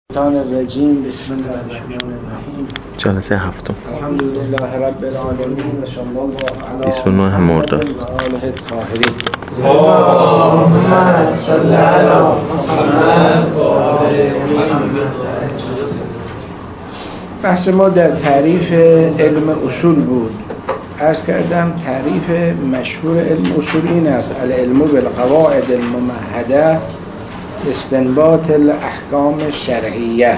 الشیطان الرجیم. بسم الله الرحمن الرحیم. جلسه هفتم. الحمدلله رب العالمین و صلی الله علی 29 مرداد. آله الطاهرین. اللهم صل علی محمد و آل محمد. بحث ما در تعریف علم اصول بود. عرض کردم تعریف مشهور علم اصول این است: العلم بالقواعد الممهده استنباط الاحکام الشرعیه.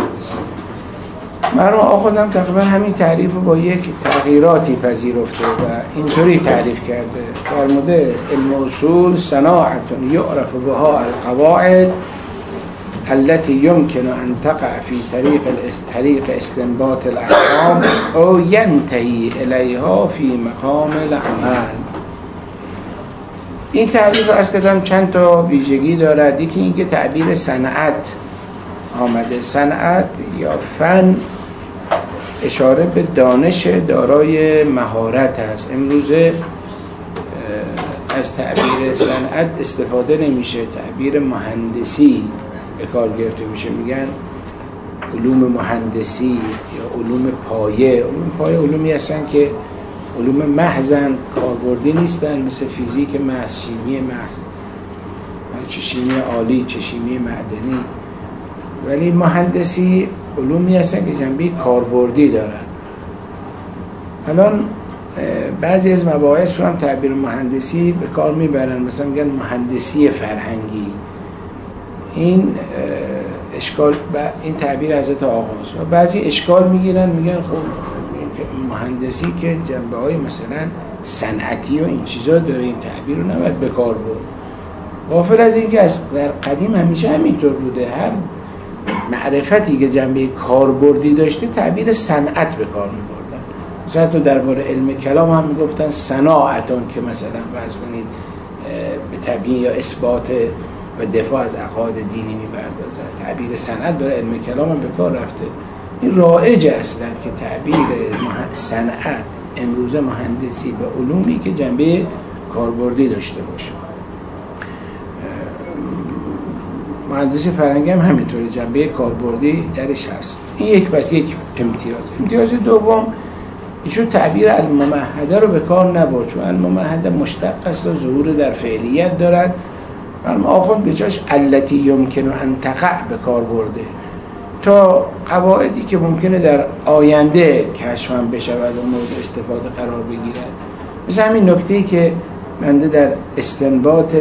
من خودم تقریبا همین تعریف رو با یک تغییراتی پذیرفته و اینطوری تعریف کرده. در مورد علم اصول: صناعة یعرف بها القواعد التي يمكن أن تقع في طريق استنباط الأحكام أو ينتهي إليها في مقام العمل. این تعریف از کدام چند تا ویژگی دارد. یکی اینکه تعبیر صنعت آمده. صنعت یا فن اشاره به دانش دارای مهارت است. امروزه از تعبیر صنعت استفاده نمیشه، تعبیر مهندسی به کار گرفته میشه. میگن علوم مهندسی یا علوم پایه. علوم پایه علومی هستن که علوم محضن، کاربردی نیستن، مثل فیزیک محض، شیمی محض، چه شیمی عالی چه شیمی معدنی. ولی مهندسی علومی هستن که جنبه کاربردی دارن. الان بعضی از مباحث رو هم تعبیر مهندسی به کار میبرن، مثلا میگن مهندسی فرهنگی. این اشکال این تعبیر حضرت آقاست. و بعضی اشکال میگیرن، میگن خب مهندسی که جنبه های مثلا صنعتی و این چیزا داره، این تعبیر رو نباید به کار برد. غافل از این که در قدیم همیشه همینطور بوده. هر معرفتی که جنبه کاربردی داشته تعبیر صنعت به کار میبردن. مثلا تو درباره علم کلام هم میگفتن صناعتون، که مثلا فرض کنید به تبیین یا اثبات و دفاع از عقاید دینی میپردازن. تعبیر صنعت برای علم کلام هم به کار رفته. این رایج اصلا که تعبیر صنعت امروزه مهندسی به علومی که جنبه کاربردی داشته باشه. مهندسی فرهنگی هم همینطوره، جنبه کاربردی درش هست. این یک امتیاز دوم، ایشون تعبیر الممهده رو به کار نبرد، چون الممهده مشتق است و ظهور در فعلیت دارد. آخوند به جاش التی یمکن ان تقع به کار برده، تا قواعدی که ممکنه در آینده کشف هم بشود و مورد استفاده قرار بگیرد. مثل همین نکته‌ای که بنده در استنباط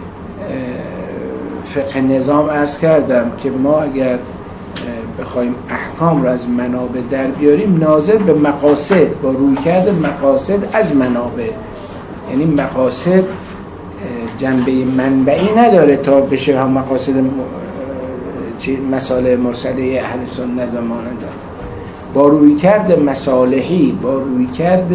فقه نظام عرض کردم که ما اگر بخوایم احکام رو از منابع در بیاریم، ناظر به مقاصد با رویکرد مقاصد از منابع، یعنی مقاصد جنبه منبعی نداره تا بشه هم مقاصد مسائل مرسله اهل سنت و مانند، با رویکرد مصالحی، با رویکرد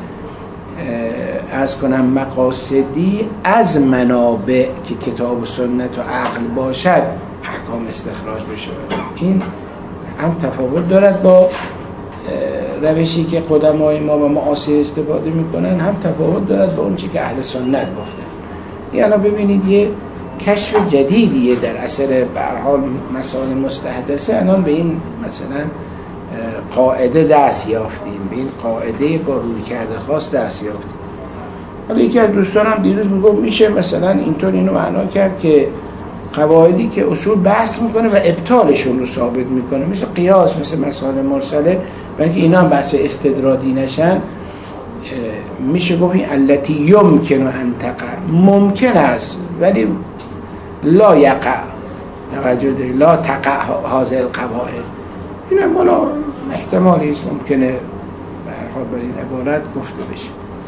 عرض کنم مقاصدی از منابع که کتاب و سنت و عقل باشد احکام استخراج بشه. این هم تفاوت دارد با روشی که قدمای ما و معاصر استفاده میکنن، هم تفاوت دارد با اون چی که اهل سنت گفتن. یعنی ببینید یه کشف جدیدیه در اثر به هر حال مسائل مستحدثه. الان به این مثلا قاعده دست یافتیم، به این قاعده با رویکرد خاص دست یافتیم. حالا یکی از دوستانم دیروز میگفت میشه مثلا اینطور اینو معنا کرد که قواعدی که اصول بحث میکنه و ابطالشون رو ثابت میکنه، مثل قیاس، مثل مسائل مرسله، برای اینکه اینا هم بحث استدراجی نشن، میشه گفت این التی یمکن ان تقع، ممکن است ولی لا یقع، توجه دارید، لا تقع هذه القواعد. این هم مالا احتمالی است، ممکنه به هر حال بر این عبارت گفته بشه.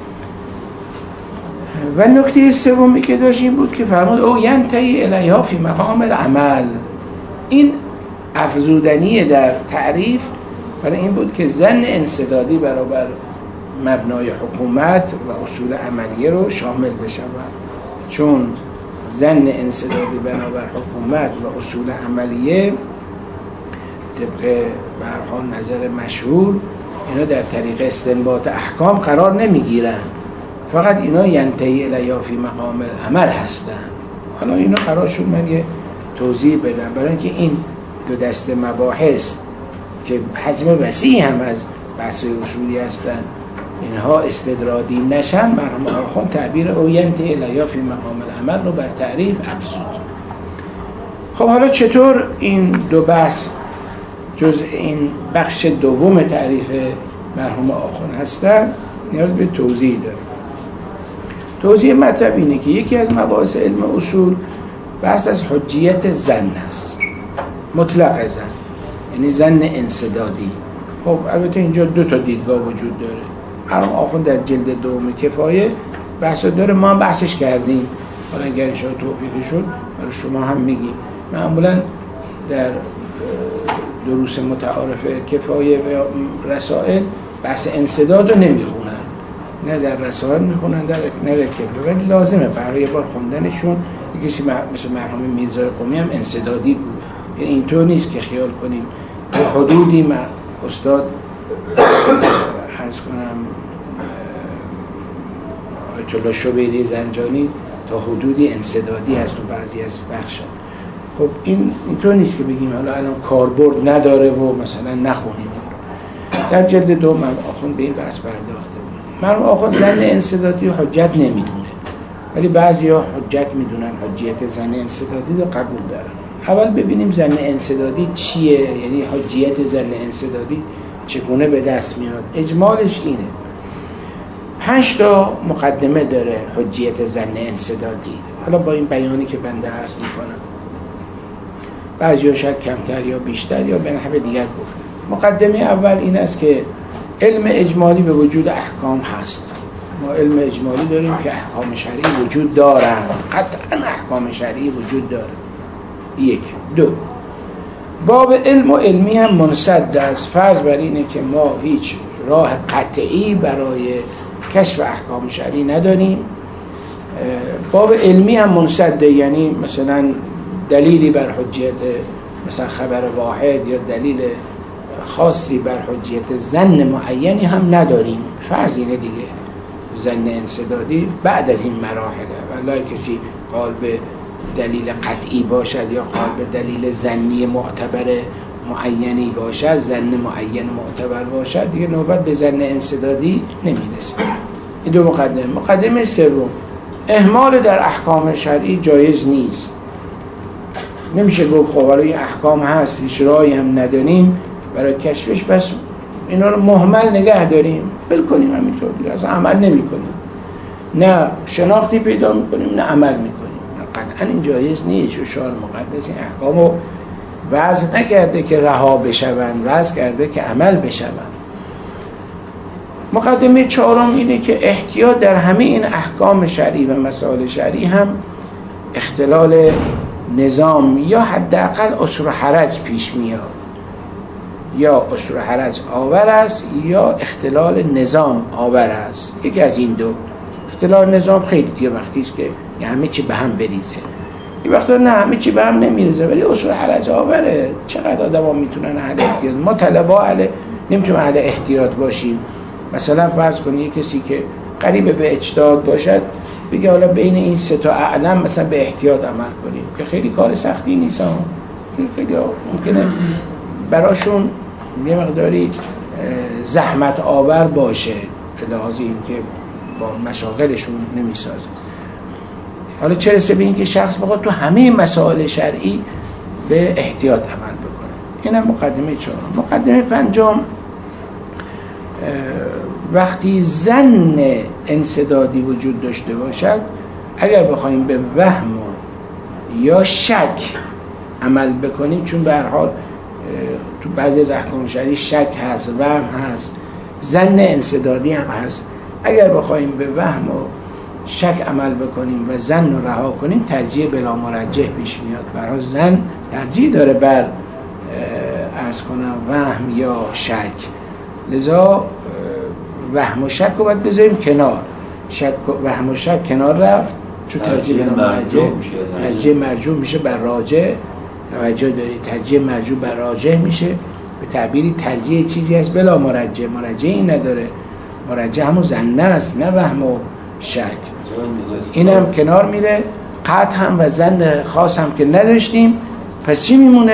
و نکته سومی که داشت این بود که فرمود او ینتهی الیها فی مقام العمل. این افزودنی در تعریف برای این بود که ظن انسدادی برابر مبنای حکومت و اصول عملیه رو شامل بشه، چون ظن انسدادی برابر حکومت و اصول عملیه طبق به هر حال نظر مشهور اینا در طریق استنباط احکام قرار نمیگیرن، فقط اینا ینتهی الیها فی مقام العمل هستن. حالا اینا قرار شد من یه توضیح بدم، برای اینکه این دو دسته مباحث که حجم وسیعی هم از بحث اصولی هستن اینها استدرادی نشن، مرحوم آخوند تعبیر اوینت الیا فی مقام العمل رو بر تعریف افزود. خب حالا چطور این دو بحث جز این بخش دوم تعریف مرحوم آخوند هستن نیاز به توضیح داره. توضیح مطلب اینه که یکی از مباحث علم اصول بحث از حجیت ظن است، مطلق ظن، یعنی ظن انسدادی. خب البته اینجا دو تا دیدگاه وجود داره. مرحوم آخوند در جلد دوم کفایه بحث داره، ما هم بحثش کردیم، حالا اگر ان شاء الله توفیق شد برای شما هم میگیم. معمولا در دروس متعارف کفایه و رسائل بحث انسداد رو نمیخونن، نه در رسائل میخونن نه در کفایه، ولی لازمه برای یه بار خوندنشون. یکیش مثل مرحوم میرزا قمی هم انسدادی بود، یعنی اینطور نیست که خیال کنیم به حدودی استاد عرض کنم آیت الله شبیری زنجانی تا حدودی انسدادی هست تو بعضی از بخشا. خب اینطور نیست که بگیم حالا الان کاربرد نداره و مثلا نخونیم. در جلد دو من آخوند به این بحث پرداخته بود. من آخوند زن انسدادی و حجت نمیدونه، ولی بعضیا حجت میدونن، حجیت زن انسدادی رو قبول دارن. اول ببینیم زن انسدادی چیه، یعنی حجیت زن انسدادی چگونه به دست میاد. اجمالش اینه، 5 تا مقدمه داره حجیت زن انسدادی. حالا با این بیانی که بنده عرض میکنم بعضی‌ها شاید کمتر یا بیشتر یا به نحو دیگر گفت. مقدمه اول این است که علم اجمالی به وجود احکام هست. ما علم اجمالی داریم که احکام شرعی وجود دارن، قطعا احکام شرعی وجود داره. 1. 2. باب علم و علمی هم منسد است. فرض بر اینه که ما هیچ راه قطعی برای کشف احکام شرعی نداریم. باب علمی هم منسده، یعنی مثلا دلیلی بر حجیت مثلا خبر واحد یا دلیل خاصی بر حجیت ظن معینی هم نداریم. فرض اینه دیگه، ظن انسدادی بعد از این مراحله. والله کسی قال به دلیل قطعی باشد یا قال به دلیل ظنی معتبر معینی باشد، ظن معین معتبر باشد، دیگه نوبت به ظن انسدادی نمیرسه. این دو مقدمه. مقدمه سوم، اهمال در احکام شرعی جایز نیست. نمیشه گفت خب حالا این احکام هست هیچ راهی هم نداریم برای کشفش، بس اینا رو مهمل نگه داریم، بل کنیم همینطور دیگه، اصلا عمل نمی کنیم، نه شناختی پیدا میکنیم نه عمل میکنیم. قطعا این جایز نیست. و شارع مقدس این احکام رو وضع نکرده که رها بشون، وضع کرده که عمل بشون. مقدمه 4 اینه که احتیاط در همه این احکام شرعی و مسائل شرعی هم اختلال نظام یا حداقل عسر و حرج پیش میاد، یا عسر و حرج آور است یا اختلال نظام آور است. یکی از این دو. اختلال نظام خیلی دیگه وقتی است که همه چی به هم بریزه، این وقتا نه همه چی به هم نمیریزه ولی عسر و حرج آوره. چقدر آدم ها میتونن اهل احتیاط، ما طلبا نمیتونیم اهل احتیاط باشیم. مثلا فرض کنید کسی که قریب به اجتهاد باشد بگه حالا بین این 3 تا اعلم مثلا به احتیاط عمل کنیم، که خیلی کار سختی نیست. خیلی ممکنه براشون یه مقداری زحمت آور باشه به لحاظ این که با مشاغلشون نمیسازه. حالا چه رسه به این که شخص بخواد تو همه مسائل شرعی به احتیاط عمل بکنه. این هم مقدمه 4. مقدمه 5، وقتی ظن انسدادی وجود داشته باشد، اگر بخوایم به وهم یا شک عمل بکنیم، چون به هر حال تو بعضی از احکام شرعی شک هست، وهم هست، ظن انسدادی هم هست. اگر بخوایم به وهم و شک عمل بکنیم و ظن رو رها کنیم، ترجیح بلا مرجح پیش میاد. برای ظن ترجیح داره بر عرض کنم وهم یا شک. لذا وهم و شک رو باید بذاریم کنار. وهم و شک کنار رفت، چون ترجیح مرجوح میشه بر راجح. توجه دارید، ترجیح مرجوح بر راجح میشه. به تعبیری ترجیح چیزی هست بلا مرجح، مرجحی نداره. مرجح همون ظن است نه وهم و شک. این هم کنار میره. قطع هم و ظن خاص هم که نداشتیم، پس چی میمونه؟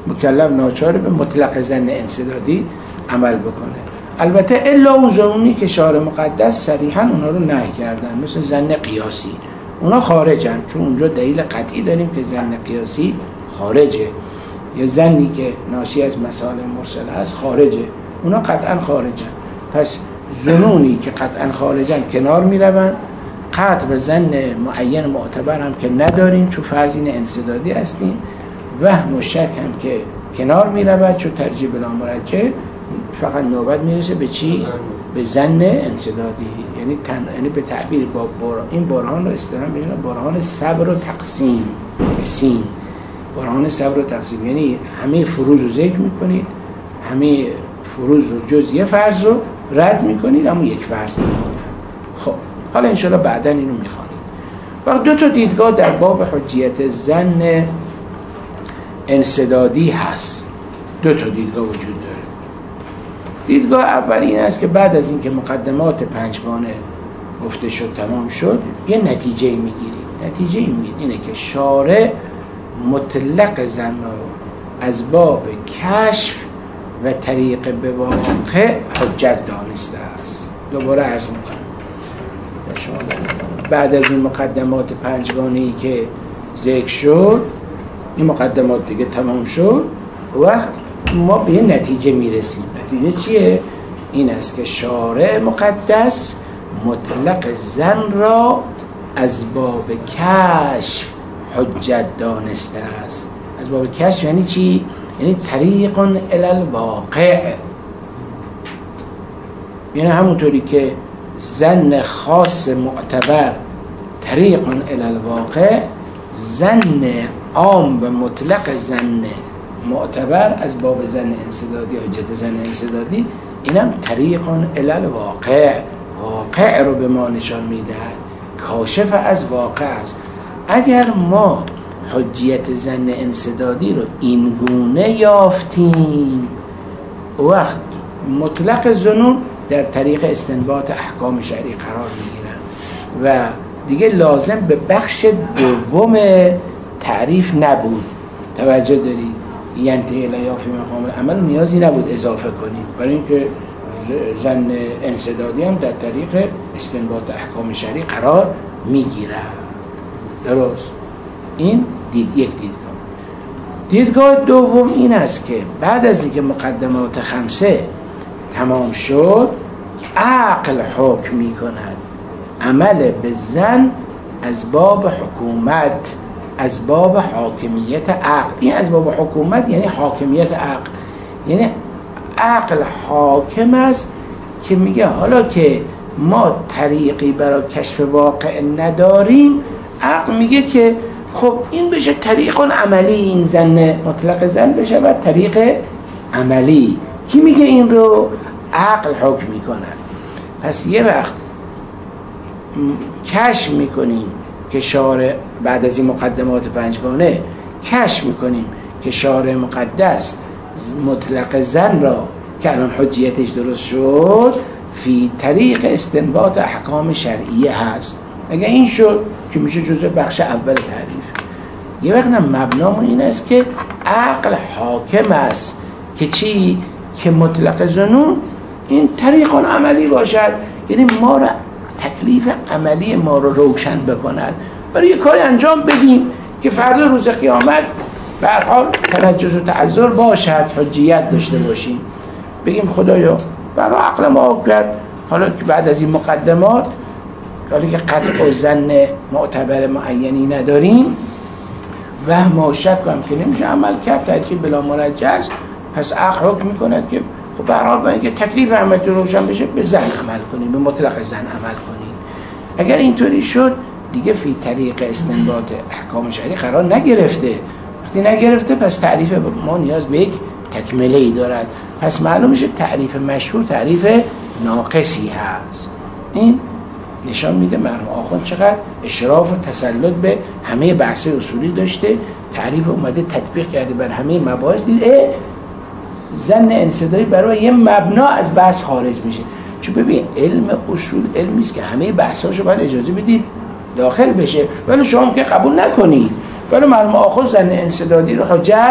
مکلف ناچاره به مطلق ظن انسدادی عمل بکنه. البته الا اون ظنونی که شارع مقدس صریحا اونا رو نهی کردن، مثل ظن قیاسی، اونا خارجن، چون اونجا دلیل قطعی داریم که ظن قیاسی خارجه، یا ظنی که ناشی از مسائل مرسله است خارجه، اونا قطعا خارجن. پس ظنونی که قطعا خارجن کنار میرون، قطع به ظن معین معتبر هم که نداریم چون فرضین انسدادی هستیم، وهم و شک هم که کنار میرود چون ترجیح بلا مرجح، فقط نوبت میرسه به چی؟ به ظن انسدادی. یعنی به تعبیر با این برهان رو اصطلاحاً میگن برهان صبر و تقسیم، سین برهان صبر و تقسیم، یعنی همه فروض رو ذکر میکنید، همه فروض رو جز یه فرض رو رد میکنید، اما یک فرض میکنید. خب حالا انشاءالله بعدا اینو میخوانید. و دو تا دیدگاه در باب حجیت ظن انسدادی هست، دو تا دیدگاه وجود داره. دیدگاه اول این است که بعد از اینکه مقدمات پنجگانه گفته شد تمام شد، یه نتیجه میگیریم. نتیجه اینه که شارع مطلق ظن رو از باب کشف و طریق به واقع حجت دانسته است. دوباره عرض میکنم شما بعد از این مقدمات پنجگانه‌ای که ذکر شد، این مقدمات دیگه تمام شد، وقت ما به این نتیجه میرسیم. نتیجه چیه؟ این است که شارع مقدس مطلق ظن را از باب کشف حجت دانسته است. از باب کشف یعنی چی؟ یعنی طریق الی الواقع، یعنی همونطوری که ظن خاص معتبر طریق الی الواقع، ظن عام و مطلق ظن معتبر از باب ظن انسدادی، حجت ظن انسدادی، اینم طریق الی الواقع، واقع رو به ما نشان میدهد، کاشف از واقع است. اگر ما حجیت ظن انسدادی رو این گونه یافتیم، وقت مطلق ظنون در طریق استنباط احکام شرعی قرار میگیرن و دیگه لازم به بخش دوم تعریف نبود. توجه دارید؟ ینتهی الی فی مقام العمل نیازی نبود اضافه کنیم، برای اینکه ظن انسدادی هم در طریق استنباط احکام شرعی قرار میگیره. درست؟ این یک دیدگاه دوم این است که بعد از اینکه مقدمات خمسه تمام شد، عقل حکم می کند. عمل به ظن از باب حکومت، از باب حاکمیت عقل. این از باب حکومت یعنی حاکمیت عقل، یعنی عقل حاکم است که میگه حالا که ما طریقی برای کشف واقع نداریم، عقل میگه که خب این بشه طریق عملی، این ظن مطلق ظن بشه و طریق عملی. کی میگه این رو؟ عقل حکم میکنه. پس یه وقت کشف میکنیم که شارع بعد از این مقدمات پنجگانه کشف میکنیم که شارع مقدس مطلق ظن را که الان حجیتش درست شد فی طریق استنباط احکام شرعیه هست. اگر این شد که میشه جزء بخش اول تعریف. یه وقت مبنامون این است که عقل حاکم است که چی؟ که مطلق ظنون این طریق عملی باشد، یعنی ما را تکلیف عملی ما رو روشن بکند، برای یه کاری انجام بدیم که فردا روز قیامت به هر حال تنجس و تعذر باشد، حجیت داشته باشیم. بگیم خدایا برای عقل ما کرد، حالا که بعد از این مقدمات حالا که قطع و ظن معتبر معینی نداریم و ما شک هم که نمیشه عمل کرد، ترجیح بلا مرجح است، پس عقل حکم میکند که خب به هر حال برای اینکه تکلیف عملی روشن بشه به ظن عمل کنیم، به مطلق ظن عمل کنیم. اگر اینطوری شد دیگه فی طریق استنباط احکام شرعی قرار نگرفته. وقتی نگرفته پس تعریف ما نیاز به یک تکمله ای دارد، پس معلوم میشه تعریف مشهور تعریف ناقصی هست. این نشان میده مرحوم آخوند چقدر اشراف و تسلط به همه بحث اصولی داشته، تعریف اومده تطبیق کرده بر همه مباحث، دیده ظن انسدادی برای یه مبنا از بحث خارج میشه. چون ببین علم اصول علمی است که همه بحثاشو باید اجازه بدید داخل بشه، ولی شما که قبول نکنید. ولی مرحوم آخوند ظن انسدادی رو حجت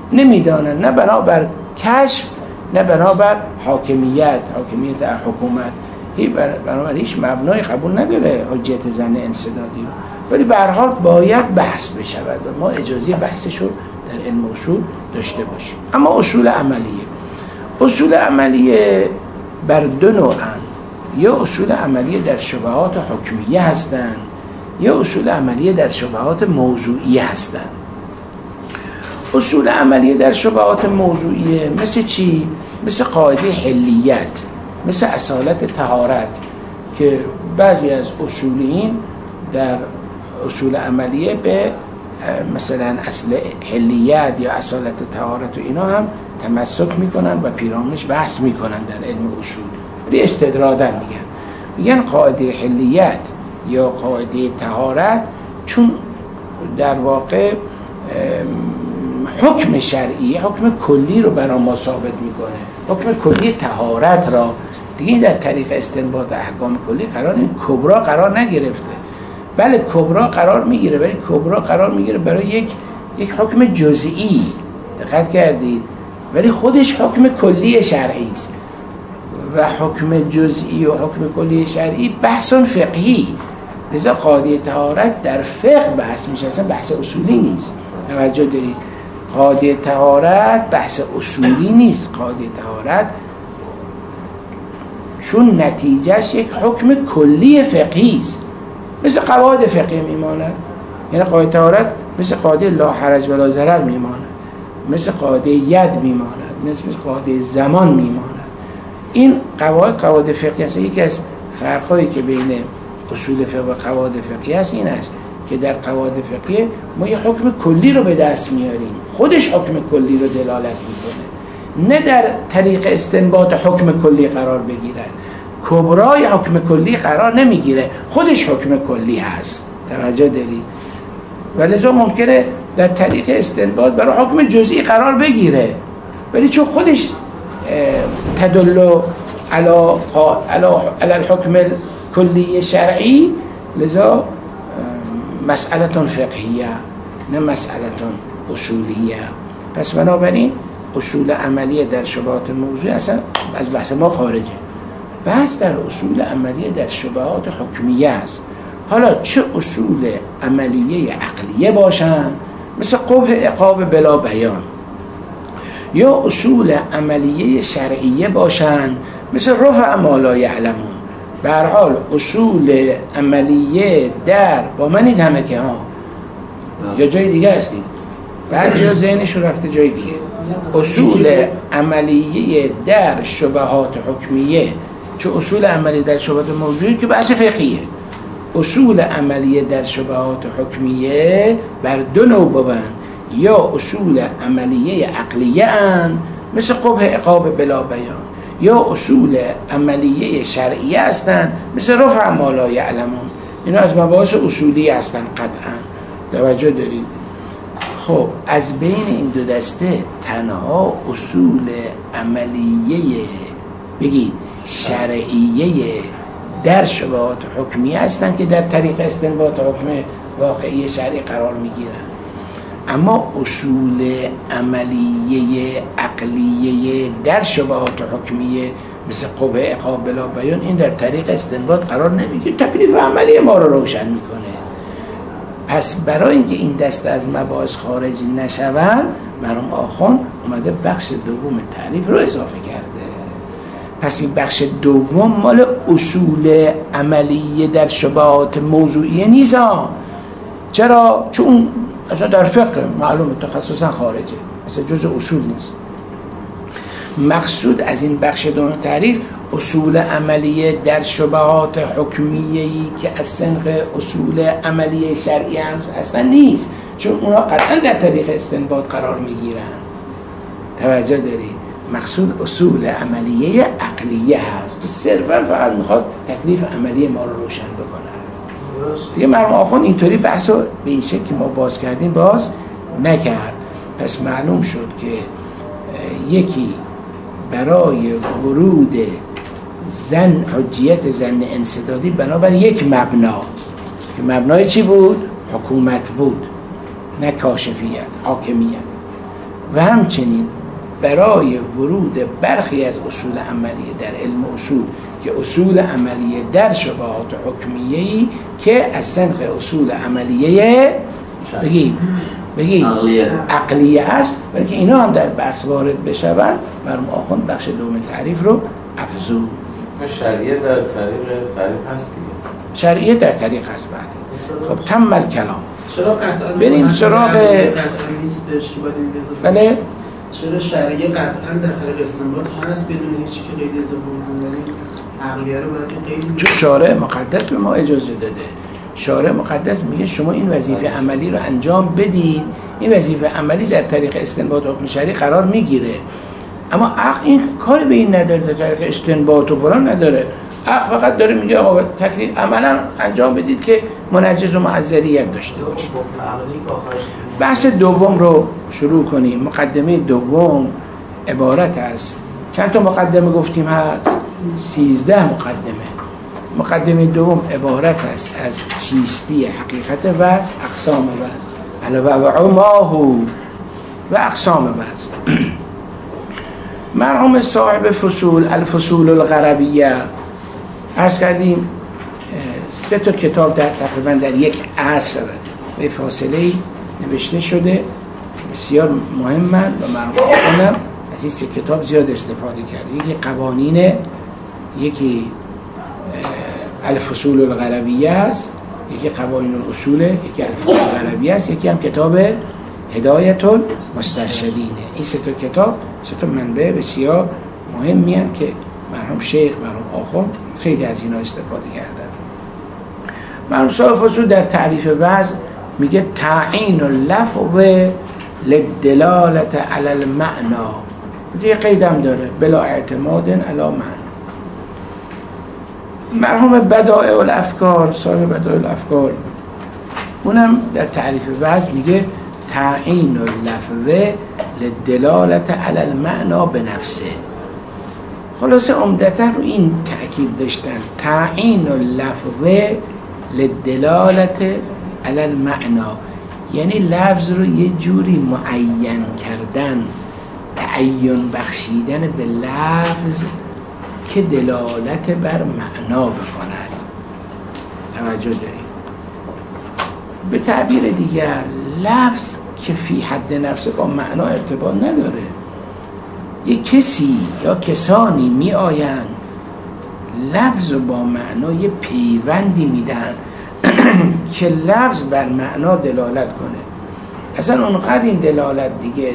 نمیدانند، نه بنابر کشف نه بنابر حاکمیت حکومت. بنابراین هیچ مبنای قبول نداره حجیت ظن انسدادی، ولی به هر حال باید بحث بشود و ما اجازه بحثش رو در علم اصول داشته باشیم. اما اصول عملیه بر دو نوعن، یا اصول عملیه در شبهات حکمیه هستند یا اصول عملیه در شبهات موضوعیه هستند. اصول عملیه در شبهات موضوعیه مثل چی؟ مثل قاعده حلیت، مثل اصالت طهارت که بعضی از اصولیین در اصول عملیه به مثلا اصل حلیت یا اصالت طهارت و اینا هم تمسک میکنن و پیرامونش بحث میکنن در علم اصول، ولی استدرادن میگن قاعده حلیت یا قاعده طهارت چون در واقع حکم شرعی، حکم کلی رو برای ما ثابت میکنه، حکم کلی طهارت را دیگه در طریق استنباط احکام کلی کبرا قرار نگرفته. بله کبرا قرار میگیره، ولی کبرا قرار میگیره برای یک حکم جزئی، دقت کردید، ولی خودش حکم کلی شرعی است و حکم جزئی و حکم کلی شرعی بحث فقهی، لذا قاعده طهارت در فقه بحث میشه، اصلا بحث اصولی نیست. توجه دارید، قاعده طهارت بحث اصولی نیست، قاعده طهارت چون نتیجهش یک حکم کلی فقهی است، مثل قواعد فقهی میماند. یعنی قاعده طهارت مثل قاعده لا حرج ولا ضرر میماند، مثل قاعده ید میماند، مثل قاعده زمان میماند. این قواعد فقهی هست. یکی از فرقایی که بین اصول فقه و قواعد فقهی هست این است که در قواعد فقهی ما یه حکم کلی رو به دست میاریم، خودش حکم کلی رو دلالت میکنه، نه در طریق استنباط حکم کلی قرار بگیرد. کبرای حکم کلی قرار نمیگیره، خودش حکم کلی هست. توجه دارید؟ ولذا ممکنه در طریق استنباط برای حکم جزئی قرار بگیره، ولی چون خودش تدل علی الحکم کلی شرعی، لذا مسئله فقهیه نه مسئله اصولیه. پس بنابراین اصول عملیه در شبهات موضوعی اصلا از بحث ما خارجه. بحث در اصول عملیه در شبهات حکمیه است. حالا چه اصول عملیه عقلیه باشن مثل قبح عقاب بلا بیان، یا اصول عملیه شرعیه باشن مثل رفع ما لا یعلمون. به هر حال اصول عملیه در با منید همه که ها یا جای دیگه هستید، بعضی ها ذهنشون رفته جای دیگه. اصول عملیه در شبهات حکمیه، چه اصول عملیه در شبهات موضوعی که بحث فقهیه. اصول عملیه در شبهات حکمیه بر دو نوع بودن، یا اصول عملیه عقلیه ان مثل قبح عقاب بلا بیان، یا اصول عملیه شرعیه هستند مثل رفع ما لا یعلمون. اینا از مباحث اصولی هستند قطعا. توجه دارید؟ خب از بین این دو دسته تنها اصول عملیه بگید شرعیه در شبهات حکمیه هستند که در طریق استنباط حکم واقعی شرعی قرار میگیرن. اما اصول عملیه عقلیه در شبهات حکمیه مثل قبح عقاب بلا بیان، این در طریق استنباط قرار نمیگیره، تکلیف عملی ما رو روشن میکنه. پس برای اینکه این دسته از مباحث خارج نشوند، مرحوم آخوند اومده بخش دوم تعریف رو اضافه کرده. پس این بخش دوم مال اصول عملیه در شبهات موضوعیه نیست. چرا؟ چون اصلا در فقه معلومه تخصصا خارجه، اصلا جزء اصول نیست. مقصود از این بخش دوم تعریف اصول عملیه در شبهات حکمیه‌ای که از سنخ اصول عملیه شرعی هم اصلا نیست، چون اونا قطعا در طریق استنباط قرار میگیرن. توجه دارید؟ مقصود اصول عملیه عقلیه هست که صرفا فقط میخواد تکلیف عملی ما رو روشن بکنه. دیگه مرحوم آخوند اینطوری بحث رو به این شکل که ما باز کردیم باز نکرد. پس معلوم شد که یکی برای ورود حجیت ظن انسدادی بنابر یک مبنا که مبنای چی بود؟ حکومت بود، نه کاشفیت، حاکمیت. و همچنین برای ورود برخی از اصول عملیه در علم اصول که اصول عملیه در شبهات حکمیه‌ای که از سنخ اصول عملیه بگید عقلیه است، ولی که اینا هم در بحث وارد بشوند مرحوم آخوند بخش دوم تعریف رو افزود. شریعه در تعریف هست دیگه. شریعه در طریق هست. بعد خب تم الکلام. چرا قطعا بریم سراغ قطعا نیستش که باید این اضافه بله چرا شریعه قطعا در طریق استنباط هست بدون هیچ که قید اضافه بکنه؟ عقلیه رو باید قید چون شارع مقدس به ما اجازه داده. شارع مقدس میگه شما این وظیفه عملی رو انجام بدید. این وظیفه عملی در طریق استنباط حکم شرعی قرار میگیره، اما عقل این کاری به این نداره، در طریق استنباط و فلان نداره. عقل فقط داره میگه آقا تکلیف عملا انجام بدید که منجز و معذریت داشته باشید. بحث دوم رو شروع کنیم. مقدمه دوم عبارت است، چند تا مقدمه گفتیم هست؟ 13 مقدمه. مقدمه دوم عبارت است از چیستی حقیقت وضع، اقسام وضع، الوضع ماهو و اقسام وضع. مرحوم صاحب فصول الفصول الغربیه عرض کردیم 3 تا کتاب در تقریبا در یک عصر به فاصله نوشته شده، بسیار مهمند و مرحوم آخوندم از این 3 کتاب زیاد استفاده کرده. یکی قوانین، یکی الفصول الغربیه است، یکی قوانین الاصوله، یکی الفصول الغربیه است، یکی هم کتاب هدایت المسترشدینه. این 3 تا کتاب 3 تا منبع بسیار مهمی هستند که مرحوم شیخ مرحوم آخوند خیلی از اینا استفاده کردن. مرحوم صاحب فصول در تعریف وضع میگه تعیین اللفظ للدلالت علی المعنا، دیگه قیدم داره بلا اعتماد علی معنا. مرحوم بدائع الافکار صاحب بدائع الافکار اونم در تعریف وضع میگه تعیین اللفظ للدلالت علی المعنا بنفسه. خلاصه عمدتا رو این تأکید داشتن، تعیین اللفظ للدلالت علی المعنا، یعنی لفظ رو یه جوری معین کردن، تعین بخشیدن به لفظ که دلالت بر معنا بکند. توجه داریم. به تعبیر دیگر لفظ که فی حد نفسه با معنا ارتباط نداره. یه کسی یا کسانی می آیند لفظ و با معنا یه پیوندی میدن که لفظ بر معنا دلالت کنه. اصلا اونقدر این دلالت دیگه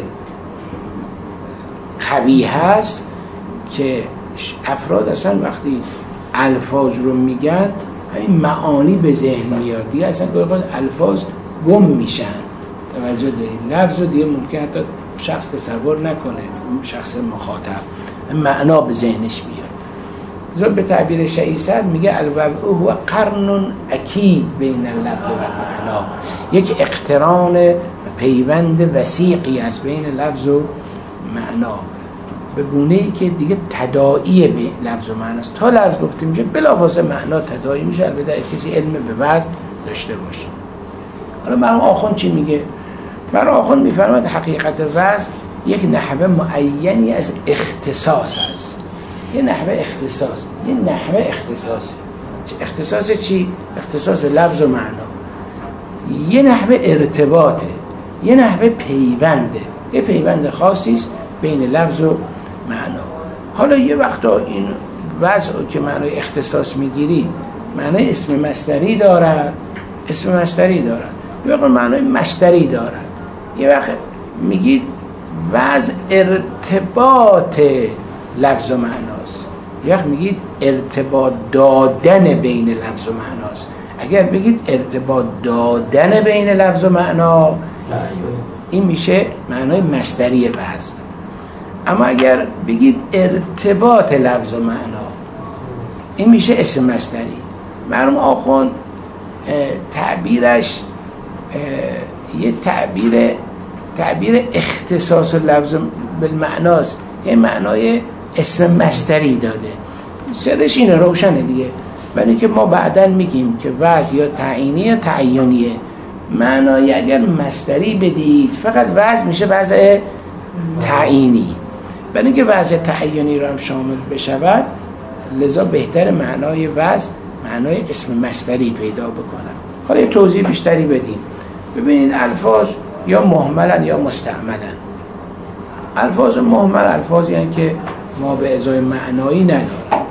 قوی هست که افراد اصلا وقتی الفاظ رو میگن همین معانی به ذهن میاد دیگه، اصلا گاهی الفاظ گم میشن. توجه دارید؟ لفظ رو دیگه ممکن حتی شخص تصور نکنه، شخص مخاطب معنا به ذهنش میاد. زود به تعبیر شیعی میگه الوضع هو قرن اکید بین اللفظ و المعنا، یک اقتران پیوند وثیقی است بین لفظ و معنا، به گونه‌ای که دیگه تداعی به لفظ و معناست. تا لفظ گفتیم که بلافاصله معنا تداعی میشه، البته کسی علم به وضع داشته باشه. حالا مرحوم آخوند چی میگه؟ مرحوم آخوند میفرماید حقیقت وضع یک نحوه معینی از اختصاص است. یه نحوه اختصاص، یه نحوه اختصاص. اختصاص چی؟ اختصاص لفظ و معنا. یه نحوه ارتباطه، یه نحوه پیونده، یه پیوند خاصی است بین لفظ و معنا. حالا یه وقتا این وضع که معنای اختصاص میگیری معنای اسم مصدری دارد، اسم مصدری دارد، یه وقت معنای مصدری دارد. یه وقت میگید وضع ارتباط لفظ و معناست، یه وقت میگید ارتباط دادن بین لفظ و معناست. اگر بگید ارتباط دادن بین لفظ و معنا این میشه معنای مصدری وضع. اما اگر بگید ارتباط لفظ و معنا این میشه اسم مصدری. مرحوم آخوند تعبیرش یه تعبیر اختصاص لفظ بالمعناست، یه معنای اسم مصدری داده. سرش اینه، روشنه دیگه. ولی که ما بعداً میگیم که وضع یا تعیینی یا تعیینیه. معنای اگر مصدری بدید فقط وضع میشه وضع تعیینی. برای اینکه وضع تعیینی رو هم شامل بشود لذا بهتر معنای وضع معنای اسم مصدری پیدا بکنن. حالا یه توضیح بیشتری بدیم. ببینید الفاظ یا مهملن یا مستعملن. الفاظ مهمل الفاظی هستند که ما به ازای معنایی ندارن.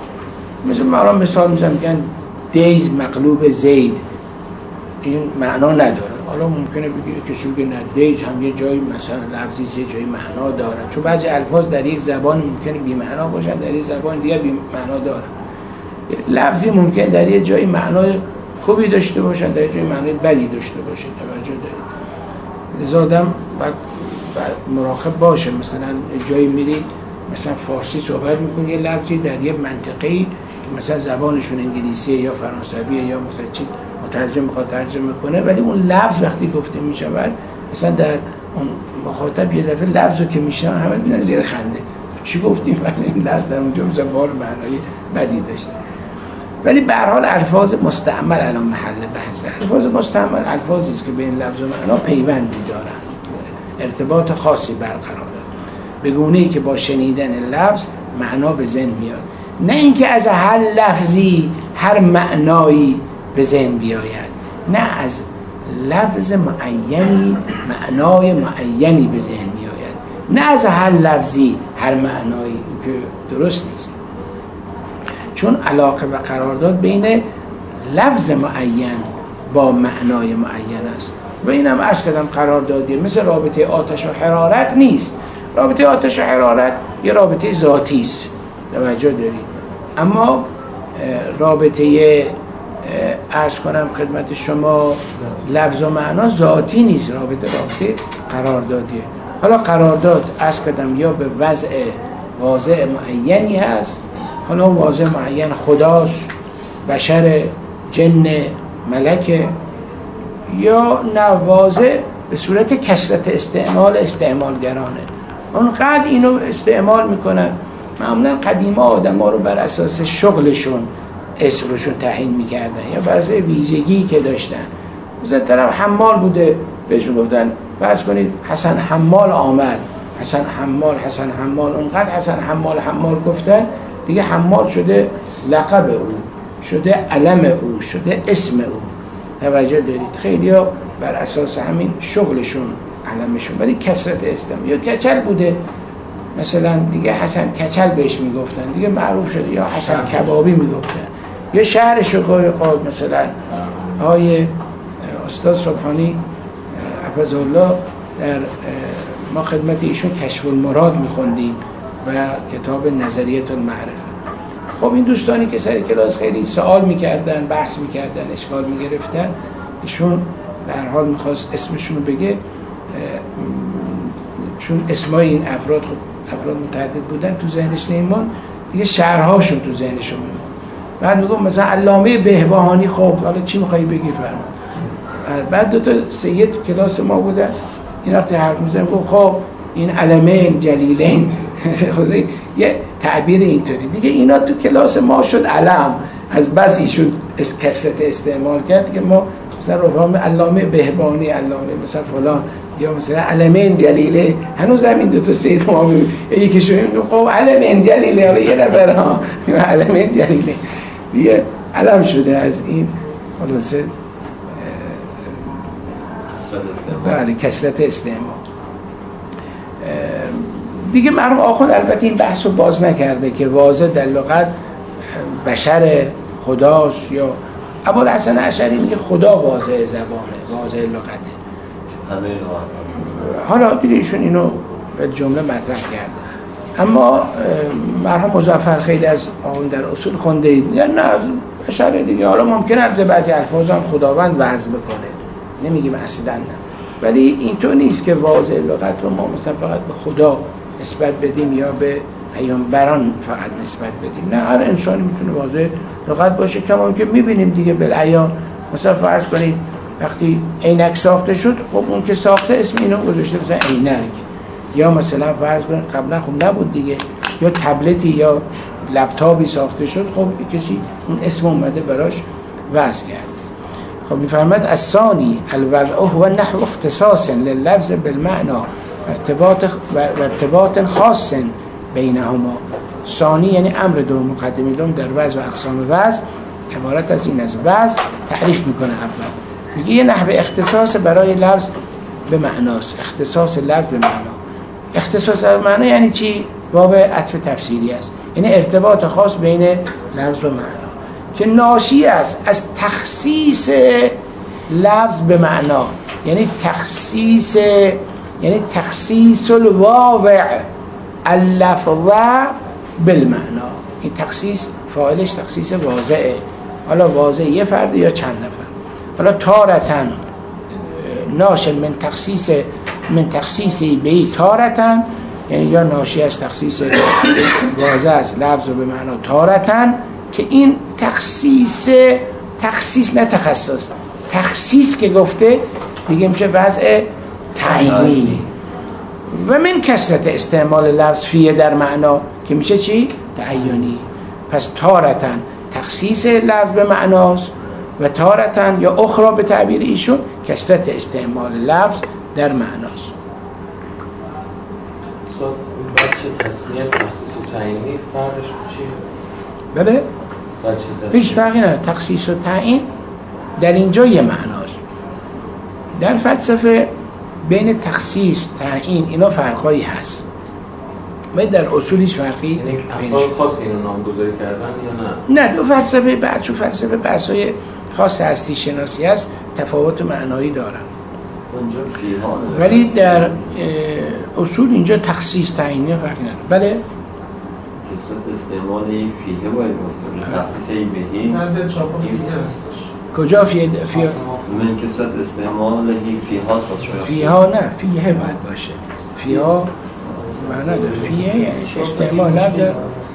مثال میزنم میگن دیز مقلوب زید، این معنا نداره. حالا ممکنه بگه کسی که نه دیز هم یه جایی مثلا لفظی یه جایی معنا داره، چون بعضی الفاظ در یک زبان ممکنه بی معنا باشن، در یک زبان دیگه بی معنا داره. لفظی ممکنه در یک جایی معنای خوبی داشته باشن، در یک جایی معنای بدی داشته باشه. توجه دارید. لذا آدم باید مراقب باشه. مثلا جایی میری مثلا فارسی صحبت میکنی، یه لفظی در یه منطقه‌ای مثلا زبانشون انگلیسیه یا فرانسویه یا مثلا چی مترجم میخواد ترجمه کنه، ولی اون لفظ وقتی گفته میشود مثلا در اون مخاطب یه دفعه لفظو که میشنه همه میبینن زیر خنده چی گفتیم، ولی این لفظ در اونجا مثلا بار معنای بدی داشته. ولی به هر حال الفاظ مستعمل الان محل بحثه. الفاظ مستعمل الفاظی است که بین لفظ و معنا پیوندی دارن، ارتباط خاصی برقرار دارن، به گونه‌ای که با شنیدن لفظ معنا به ذهن میاد، نه اینکه از هر لفظی هر معنایی به ذهن بیاید، نه از لفظ معینی معنای معینی به ذهن میآید، نه از هر لفظی هر معنایی، که درست نیست. چون علاقه و قرارداد بین لفظ معین با معنای معین است و اینم عرض کردم قراردادیه. مثل رابطه آتش و حرارت نیست. رابطه آتش و حرارت یه رابطه ذاتی است، توجه دارید. اما رابطه عرض کنم خدمت شما لفظ و معنا ذاتی نیست، رابطه قراردادیه. حالا قرارداد عرض کردم یا به وضع واضع معینی هست، حالا واضع معین خداست، بشر، جن، ملک، یا نه واضع به صورت کثرت استعمالگرانه. اونقدر اینو استعمال میکنن. معمولا قدیما آدم ها رو بر اساس شغلشون اسمشون تعیین میکردن یا بر اساس ویژگی که داشتن. مثلا طرف حمال بوده بهشون گفتن فرض کنید حسن حمال آمد، حسن حمال اونقدر حسن حمال گفتن دیگه حمال شده لقب او، شده علم او، شده اسم او. توجه دارید. خیلی ها بر اساس همین شغلشون علمشون. ولی کثرت استعمال. یا کچل بوده مثلا دیگه حسن کچل بهش میگفتن، دیگه معروف شده، یا حسن کبابی میگفتن، یا شهرش رو گاهی اوقات مثلا آقای استاد سبحانی حفظه‌الله در ما خدمت ایشون کشف المراد میخوندیم و کتاب نظریه المعرفه. خب این دوستانی که سر کلاس خیلی سوال میکردن، بحث میکردن، اشکال میگرفتن، ایشون به هر حال میخواست اسمشون رو بگه، چون اسمای این افراد افراد متعدد بودن تو ذهنش نمیمان، دیگه شهرهاشون تو ذهنشون میمان. بعد میگم مثلا علامه بهبهانی، خب حالا چی میخوایی بگی فرمان؟ بعد دو تا سید تو کلاس ما بودن، این وقتی حرف میزنم گفت خب این علمین جلیلین یه تعبیر اینطوری دیگه. اینا تو کلاس ما شد علم، از بس ایشون کثرت استعمال کرد که ما مثلا رفعام علامه بهبهانی، علامه مثلا فلان، یا مثلا علمین جلیله. هنوز هم این دو تا سید ما بود، یکیشون میگه خب علمین جلیله، حالا یه نفر ها علمین جلیله دیگه علم شده از این خلاصه بله کثرت استعمال دیگه. مرحوم آخوند البته این بحث رو باز نکرده که واضح در لغت بشر خداست، یا ابوالحسن اشعری میگه خدا واضح زبانه، واضح لغته. حالا دیگه ایشون اینو به جمله مطرح کرده. اما مرحوم مظفر خیلی از آن در اصول خونده اید یا نه از اشعری دیگه. حالا ممکنه بعضی الفاظ هم خداوند وضع بکنه، نمیگیم اصلا نه، ولی اینطور نیست که واضح لغت رو ما مثلا فقط به خدا نسبت بدیم یا به پیامبران فقط نسبت بدیم. نه، هر انسانی میتونه واضح لغت باشه، کما که میبینیم دیگه بالعیان. مثلا فرض کنید وقتی عینک ساخته شد، خب اون که ساخته اسم اینو گذاشته مثلا عینک، یا مثلا فرض کنید قبلا خب نبود دیگه، یا تبلتی یا لپتاپی ساخته شد، خب کسی اون اسم اومده براش وضع کرد. خب میفرماد الثانی الوضع هو نحو اختصاص لللفظ بالمعنى ارتباط خاص بینهما. ثانی یعنی امر دوم مقدمه دوم در وضع و اقسام وضع عبارت از این است. وضع تعریف میکنه اول، میگه یه نحو اختصاص برای لفظ به معناست. اختصاص لفظ به معنا. اختصاص به معنا یعنی چی؟ باب عطف تفسیری است، یعنی ارتباط خاص بین لفظ و معنا که ناشی است از تخصیص لفظ به معنا، یعنی تخصیص الواضع اللفظ بالمعنا. این تخصیص فاعلش تخصیص واضعه، حالا واضع یه فرد یا چند نفر. حالا تارتن ناشی من تخصیصی به تارتن، یعنی یا ناشی از تخصیص واضح است لفظ به معنا تارتن، که این تخصیص نه تخصص، تخصیص که گفته دیگه میشه وضع تعیینی. و من کثرت استعمال لفظ فیه در معنا که میشه چی؟ تعیینی. پس تارتن تخصیص لفظ به معناست و تارتن یا اخرى به تعبیر ایشون کثرت استعمال لفظ در معناست. بچه تصمیه تخصیص و تعیینی فرقش چیه؟ بله؟ هیچ فرقی نداره. تخصیص و تعیین در اینجا یه معناست. در فلسفه بین تخصیص تعیین اینا فرقایی هست، ولی در اصولش فرقی یعنی افراد خاص اینو نامگذاری کردن یا نه؟ نه، دو فلسفه بحث‌های خاص هستی شناسی هست، تفاوت معنایی دارن. اونجا فیها ولی در اصول اینجا تخصیص تعیینی فرقی نداره. بله؟ کثرت استعمال این فیه باید گفت. تخصیص این بهی نزد چاپا فیه هستش. کجا فیه؟ من کثرت استعمال این فیه هاست باز شاید. فیه ها نه، فیه باید باشه. فیه ها معنا داره. فیه یعنی استعمال لفظ معنا.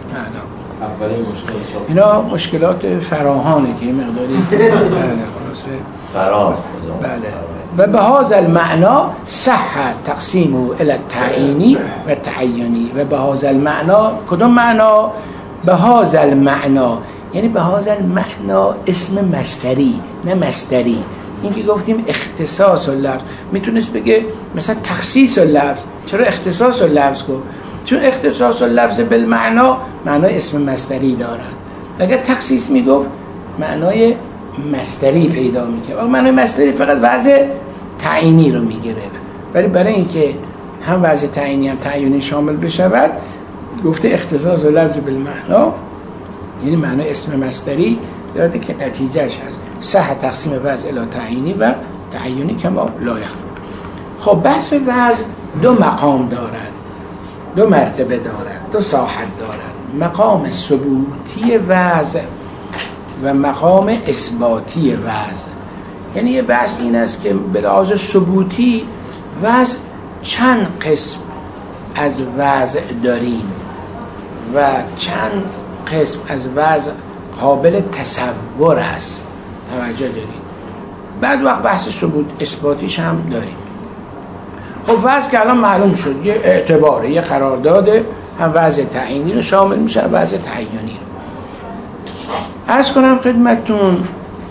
اولین مشکل چاپ اینا مشکلات فراهانه که یه مقداری خلاصه فراست. بله. و به هذا المعنا صح تقسیمه الی التعیینی و تعیینی. و به هذا المعنا کدوم معنا؟ به هذا المعنا یعنی به هذا المعنا اسم مصدری نه مصدری. این که گفتیم اختصاص اللفظ، میتونست بگه مثلا تخصیص اللفظ. چرا اختصاص اللفظ گفت؟ چون اختصاص اللفظ بالمعنا معنای اسم مصدری دارد. اگر تخصیص میگفت معنای مصدری پیدا میکنه و معنای مصدری فقط وضع تعیینی رو میگرفت. ولی برای اینکه هم وضع تعیینی هم تعیینی شامل بشود گفته اختصاص اللفظ بالمعنا، یعنی معنای اسم مصدری داده که نتیجهش هست صح تقسیم وضع الی تعیینی و تعیینی کما لا یخفی. خب بحث وضع دو مقام دارد، دو مرتبه دارد، دو ساحت دارد. مقام ثبوتی وضع و مقام اثباتی وضع. یعنی یه بحث این است که به لحاظ ثبوتی وضع چند قسم از وضع داریم و چند قسم از وضع قابل تصور است. توجه داریم. بعد وقت بحث ثبوت اثباتیش هم داریم. خب وضع که الان معلوم شد یه اعتباره، یه قرارداده، هم وضع تعیینی رو شامل میشه، وضع تعیینی رو. عرض کنم خدمتتون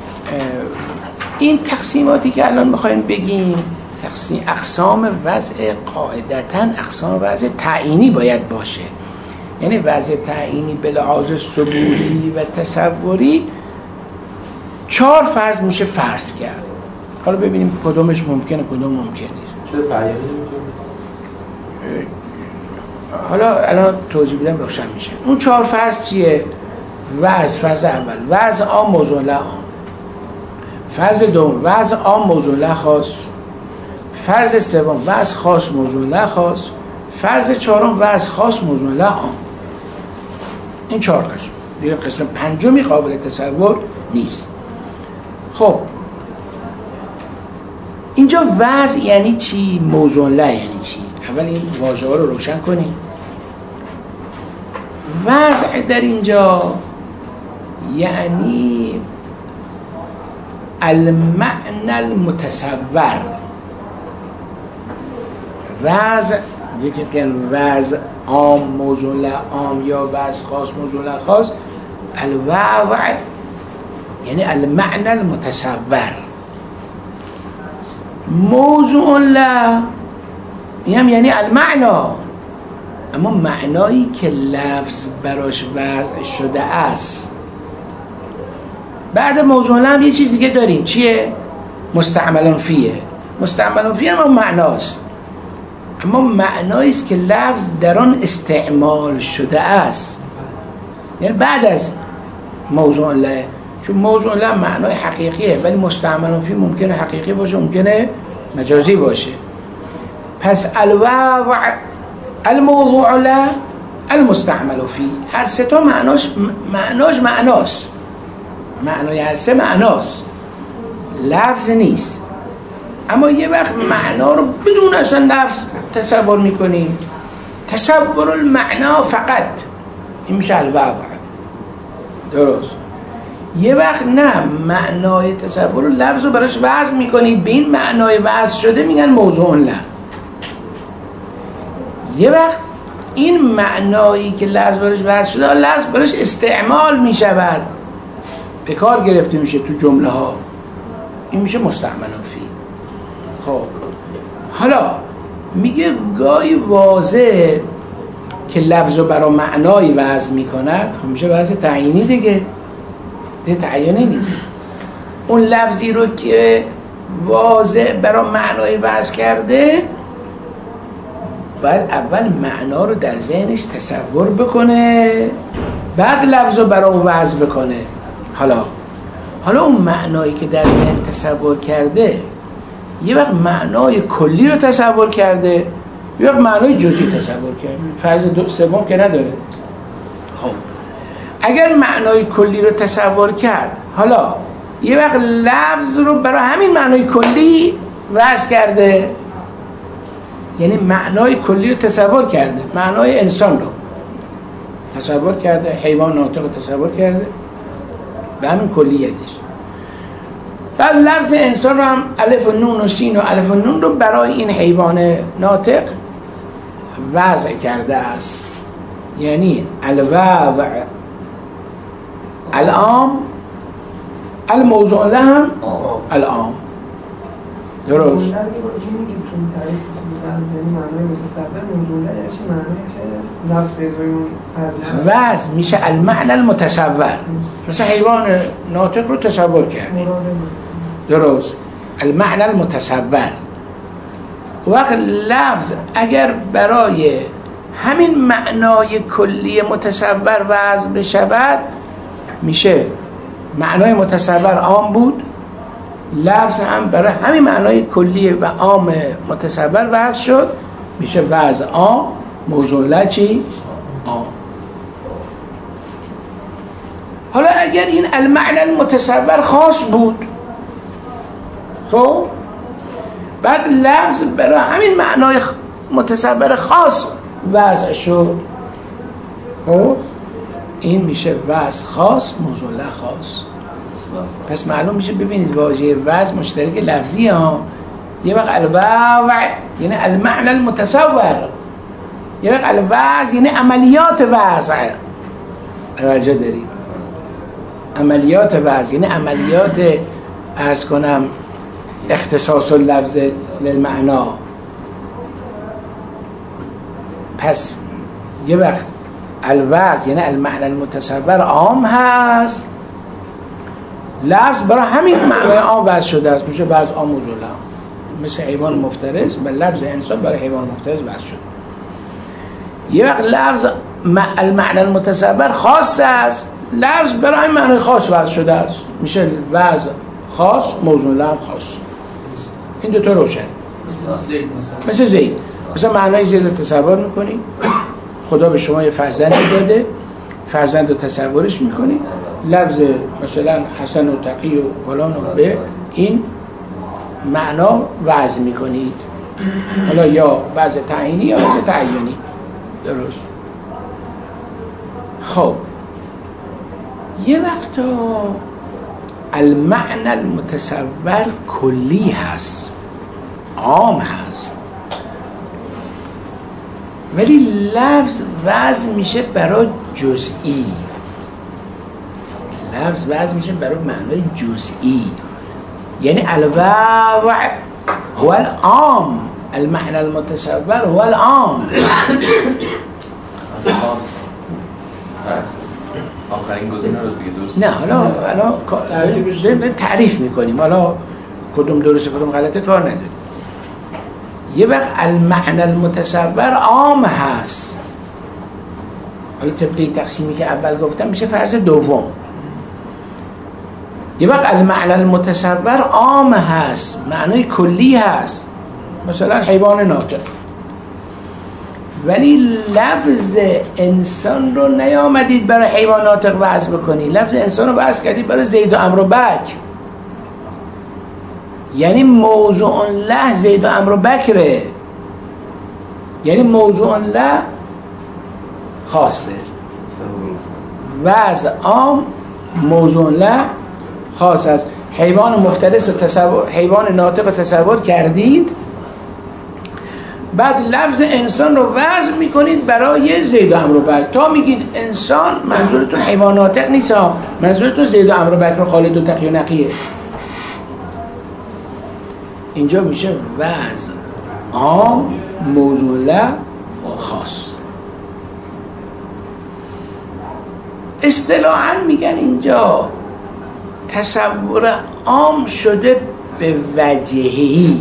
این تقسیماتی که الان میخوایم بگیم اقسام وضع قاعدتاً اقسام وضع تعیینی باید باشه. یعنی وضع تعیینی به لحاظ ثبوتی و تصوری 4 فرض میشه فرض کرد. حالا ببینیم کدومش ممکنه کدوم ممکن نیست. چرا تعیینی نمی‌کنه؟ حالا الان توضیح بدم روشن میشه. اون 4 فرض چیه؟ فرض اول وضع عام موضوع له عام. فرض دوم وضع عام موضوع له خاص. فرض سوم وضع خاص موضوع له خاص. فرض چهارم وضع خاص موضوع له عام. این 4 قسم. دیگه قسم پنجمی قابل تصور نیست. خب اینجا وضع یعنی چی؟ موضوع له یعنی چی؟ اول این واژه‌ها رو روشن کنیم. وضع در اینجا یعنی المعنى المتصور. وضع یکی که وضع عام موضوع له عام یا وضع خاص موضوع له خاص، الوضع یعنی المعنى المتصور. موضوع له این هم یعنی المعنا، اما معنایی که لفظ براش وضع شده است. بعد موضوع هم یه چیز دیگه داریم، چیه؟ مستعمل فیه. مستعمل فیه هم معناست، اما معنایی است که لفظ در آن استعمال شده است، یعنی بعد از موضوع له. چون موضوع له معنای حقیقیه، ولی مستعمل فیه ممکنه حقیقی باشه، ممکنه مجازی باشه. پس الوضع، الموضوع له، المستعمل فیه، هر سه تا معناست. معنای هر سه معناست، لفظ نیست. اما یه وقت معنا رو بدون اصلا لفظ تصور میکنیم، تصور المعنا فقط، این میشه الوضع. درست. یه وقت نه، معنای تصور لفظ رو براش وضع میکنید، به این معنای وضع شده میگن موضوع له. یه وقت این معنایی که لفظ براش وضع شده، لفظ براش استعمال میشود، به کار گرفته میشه تو جمله ها، این میشه مستعمل فی. خب حالا میگه گاهی واضح که لفظ رو برای معنایی وضع میکند، خب میشه وضع تعیینی دیگه، ده تعیینی نیست. اون لفظی رو که واضح برای معنایی وضع کرده، باید اول معنا رو در ذهنش تصور بکنه، بعد لفظ رو برای اون وضع بکنه. حالا اون معنایی که در ذهن تصور کرده، یه وقت معنای کلی رو تصور کرده، یه وقت معنای جزئی تصور کرده، فرض سوم که نداره. خب اگر معنای کلی رو تصور کرد، حالا یه وقت لفظ رو برای همین معنای کلی وضع کرده، یعنی معنای کلی رو تصور کرده، معنای انسان رو تصور کرده، حیوان ناطق رو تصور کرده به همین کلیتش. بعد لفظ انسان رو هم الف و نون و سین و الف و نون رو برای این حیوان ناطق وضع کرده است، یعنی الوضع العام، الموضوع له هم العام. درست. وضع میشه المعنى المتصور، مثل حیوان ناطق رو تصور کرد. درست. المعنى المتصور. وقت لفظ اگر برای همین معنای کلی متصور وضع بشود، میشه معنای متصور عام بود، لفظ هم برای همین معنای کلی و عام متصور وضع شد، میشه وضع عام، موضوع له چی؟ عام. حالا اگر این المعنى المتصور خاص بود، خب بعد لفظ برای همین معنای متصور خاص وضع شد، خب این میشه وضع خاص، موضوع له خاص. پس معلوم میشه، ببینید واژه وضع مشترک لفظی ها. یه وقت الوضع یعنی المعنى المتصور، یه وقت الوضع یعنی عملیات وضع. توجه دارید؟ عملیات وضع یعنی عملیات، عرض کنم، اختصاص اللفظ للمعنا. پس یه وقت الوضع یعنی المعنى المتصور عام هست، لفظ برای همین معنای عام وضع شده است، میشه وضع عام موضوع له. مثل حیوان مفترس به لفظ انسان برای حیوان مفترس وضع شد. یه وقت لفظ المعنى المتصور خاص است، لفظ برای همین معنای خاص وضع شده است، میشه وضع خاص، موضوع له خاص. این دوتا روشن. مثل زید، مثلا معنای زید رو تصور میکنی، خدا به شما یه فرزندی داده، فرزند رو تصورش میکنی، لفظ مثلا حسن و تقی و فلان و به این معنا وضع میکنید. حالا یا وضع تعیینی یا وضع تعیینی. درست. خب یه وقتا المعنى المتصور کلی هست، عام هست، ولی لفظ وضع میشه برای جزئی، لفظ وضع میشه برای معنای جزئی، یعنی الوضع هو العام المعنى المتصور هو العام. آخرین گزینه رو دیگه درست نه حالا تعریف میکنیم، حالا کدوم درسته کدوم غلطه کار نداریم. یه وقت المعنى المتصور عام هست، حالا طبقی تقسیمی که اول گفتم میشه فرض دوم. یه وقت المعنى المتصور عام هست، معنای کلی هست، مثلا حیوان ناطق، ولی لفظ انسان رو نیامدید برای حیوان ناطق بحث بکنی، لفظ انسان رو بحث کردید برای زید و عمرو و بکر. یعنی موضوع له زید و عمرو و بکره، یعنی موضوع له خاصه، وضع عام موضوع له خاص است. حیوان مفترس تصور، حیوان ناطق تصور کردید، بعد لفظ انسان رو وضع میکنید برای زید و عمرو و بکر. تا میگید انسان منظورتون حیوان ناطق نیست، منظورتون زید و عمرو و بکر و خالد و تقی و نقیه. اینجا میشه وضع عام موضوع له خاص. اصطلاحاً میگن اینجا تصور عام شده به وجهی.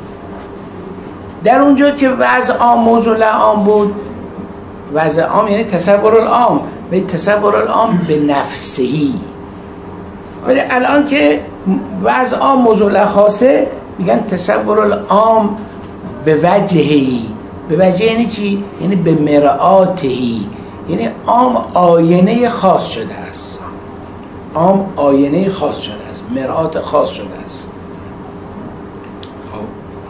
در اونجا که وضع عام موضوع له عام بود، وضع عام یعنی تصور العام، ولی تصور العام به نفسهی. ولی الان که وضع عام موضوع له خاصه، میگن تصور العام به وجهی. به وجه یعنی چی؟ یعنی به مرآتهی، یعنی عام آینه خاص شده است، عام آینه خاص شده است، مرآت خاص شده است. خب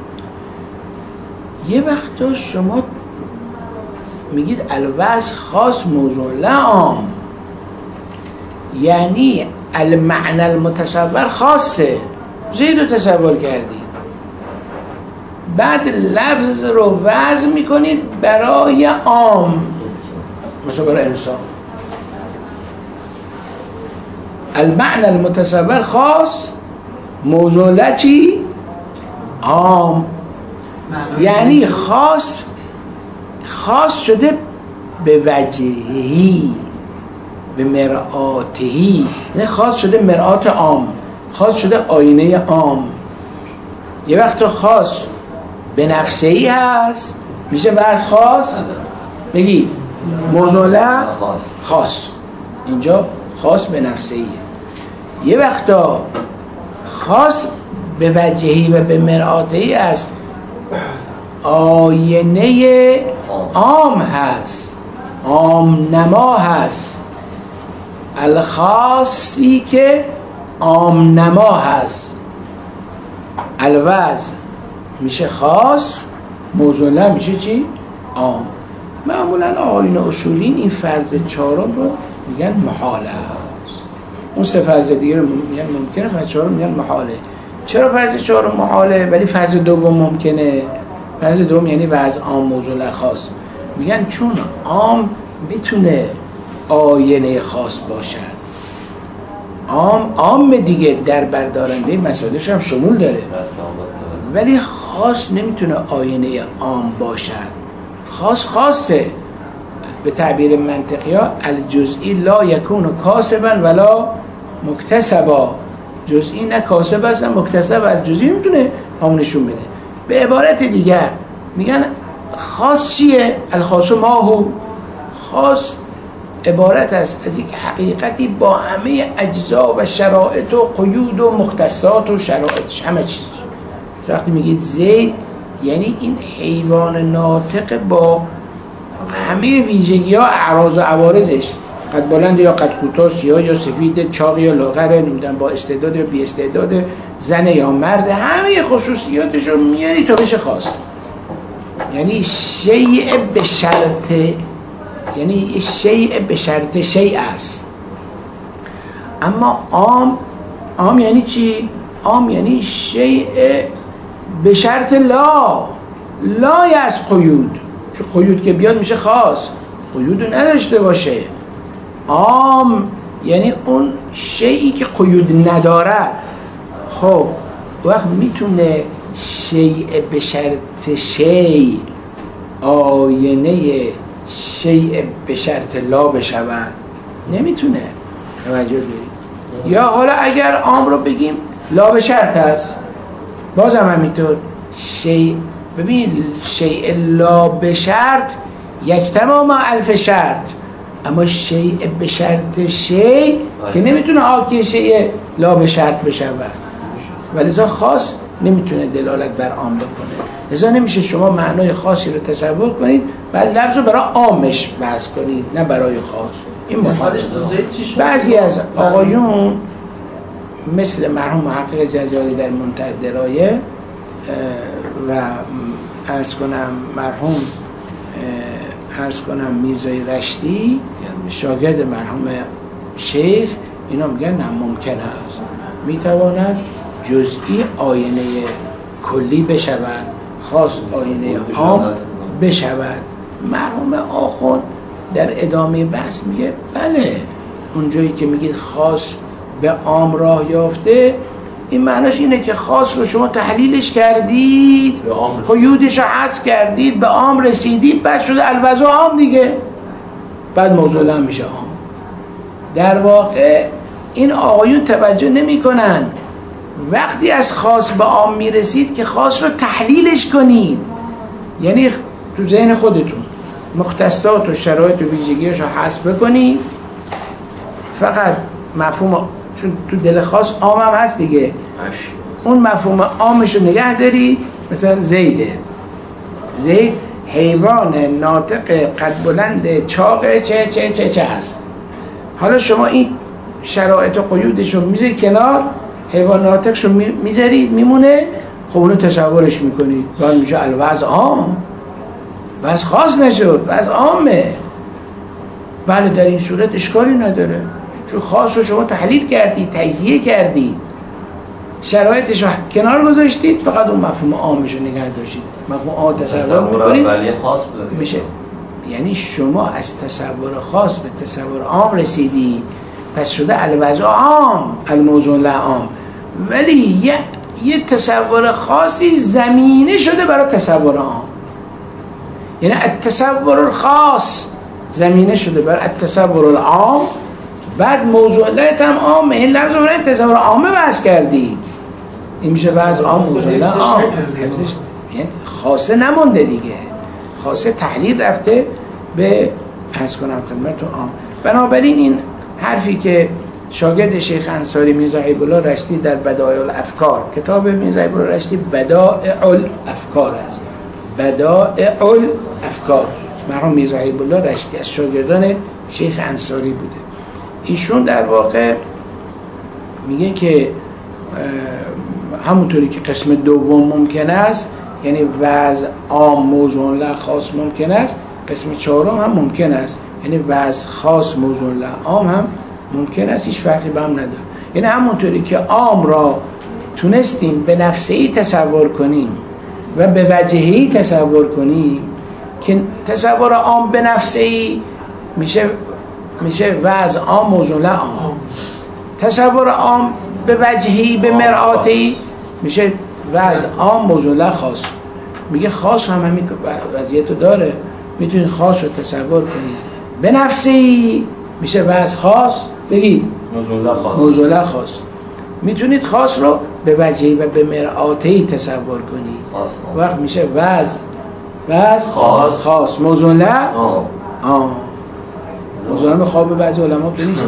یه وقتا شما میگید الوضع خاص موضوع له عام، یعنی المعنى المتصور خاصه، زید رو تصور کردید، بعد لفظ رو وضع میکنید برای عام، مثلا برای انسان. المعنى المتصور خاص موضوع له چی؟ عام. یعنی خاص شده به وجهی، به مرآتهی، یعنی خاص شده مرآت عام، خاص شده آینه عام. یه وقت خاص به نفسهی هست، میشه بعض خاص بگی موضوع له خاص، اینجا خاص به نفسهیه. یه وقتا خاص به وجهی و به مرآتهی است، آینه عام هست، عام نما هست، الخاصی که عام نما هست. الوضع میشه خاص، موضوع له میشه چی؟ عام. معمولا آیین اصولین این فرض چهارم رو میگن محاله هست، اون سه فرض دیگه رو میگن ممکنه، فرض چهارم میگن محاله. چرا فرض چهارم محاله ولی فرض دوم ممکنه؟ فرض دوم یعنی وضع عام موضوع له خاص. میگن چون عام میتونه آینه خاص باشد، عام دیگه در بردارنده مسائلش هم شمول داره، ولی خاص نمیتونه آینه عام باشد. خاصه. به تعبیر منطقی ها الجزئی لا یکون کاسبا ولا مکتسبا، جزئی نه کاسب است نه مکتسب، از جزئی میتونه هم نشون بده. به عبارت دیگر میگن خاص چیه؟ الخاص ماهو، خاص عبارت است از یک حقیقتی با همه اجزا و شرایط و قیود و مختصات و شرایطش، همه چیز. وقتی میگید زید یعنی این حیوان ناطق با همه ویژگی ها، اعراض و عوارضش، قد بلند یا قد کوتاه، سیاه یا سفید، چاق یا لاغر، نمیدونم با استعداد یا بی استعداد، زن یا مرد، همه خصوصیاتش رو میاری تا بشه خاص. یعنی شیء به شرط، یعنی شیء به شرط شیء است. اما عام یعنی چی؟ عام یعنی شیء به شرط لا از قیود، چون قیود که بیاد میشه خاص، قیود نداشته باشه. عام یعنی اون شیئی که قیود ندارد. خب وقت میتونه شیء به شرط شرط شیء آینه شیء به شرط لا بشود نمیتونه. توجه دارید؟ یا حالا اگر عام رو بگیم لا به شرط هست، بازم همینطور شیء. ببین شیء لا به شرط یجتمع مع الف شرط، اما شیء به شرط شیء که نمیتونه حاکی شیء لا به شرط بشود، ولذا خاص نمیتونه دلالت بر عام بکنه. لذا نمیشه شما معنای خاصی رو تصور کنید بعد لفظ رو برای عامش بحث کنید نه برای خاص. این مثالش تو زید چی شد؟ بعضی از آقایون مثل مرحوم محقق جزالی در منتهی الدرایه و عرض کنم میرزای رشتی شاگرد مرحوم شیخ، اینا میگن نه ممکن است میتواند جزئی آینه کلی بشود، خاص آینه عام بشود. مرحوم آخوند در ادامه بحث میگه بله اونجایی که میگید خاص به عام راه یافته، این معناش اینه که خاص رو شما تحلیلش کردید، قیودش رو حذف کردید، به عام رسیدید، بعد شده الوضع عام دیگه، بعد موضوع هم میشه عام. در واقع این آقایون توجه نمی کنن وقتی از خاص به عام میرسید که خاص رو تحلیلش کنید، یعنی تو ذهن خودتون مختصات و شرایط و ویژگیش رو حذف بکنید، فقط مفهوم چون تو دل خاص عام هم هست دیگه، اون مفهوم عامش رو نگه دارید. مثلا زید حیوان ناطق قد بلند چاق چه هست. حالا شما این شرایط و قیودش رو میذارید کنار، حیوان ناطقش رو میذارید میمونه، خب اونو تصورش میکنید، باید میشه الوضع عام، وضع خاص نشد، وضع عامه. بله در این صورت اشکالی نداره، چون خاص رو شما تحلیل کردید، تجزیه کردید، شرایطش رو کنار گذاشتید، فقط اون مفهوم عامش رو نگه داشتید. مفهوم عام تصور میکنید ولی خاص بوده میشه، یعنی شما از تصور خاص به تصور عام رسیدید، پس شده الوضع عام، الموضوع لا عام، ولی یه تصور خاصی زمینه شده برای تصور عام. یعنی التصور الخاص زمینه شده برای التصور العام، بعد موضوع لایت هم عامه. این لفظ رو برای تصور عامه بحث کردید، این میشه وضع عام، موضوع لا عام، حفظش یعنی خاصه نمونده دیگه، خاصه تحلیل رفته به عرض کنم خدمتتون عام. بنابراین این حرفی که شاگرد شیخ انصاری میرزا حبیب الله رشتی در بدائع الافکار، کتاب میرزا حبیب الله رشتی بدائع الافکار است، بدائع الافکار، مرحوم میرزا حبیب الله رشتی از شاگردان شیخ انصاری بوده. ایشون در واقع میگه که همونطوری که قسم دوم ممکن است، یعنی وضع عام موضوع لا خاص ممکن است، قسم چهارم هم ممکن است، یعنی وضع خاص موضوع لا عام هم ممکن است، هیچ فرقی با هم نداره. یعنی همونطوری که عام را تونستیم به نفسه‌ای تصور کنیم و به وجهه‌ای تصور کنیم، که تصور عام به نفسه‌ای میشه وضع عام موضوع لا عام، تصور عام به وجهی به مرآتی میشه وضع عام موضوع لا خاص. میگه خاص هم همین وضعیت رو داره، میتونید خاص رو تصور کنید به نفسی میشه وضع خاص، بگید موضوع لا خاص. میتونید خاص رو به وجهی و به مرآتی تصور کنید، وقت میشه وضع خاص موضوع لا عام. موضوع هم خواب بعضی علما نیست.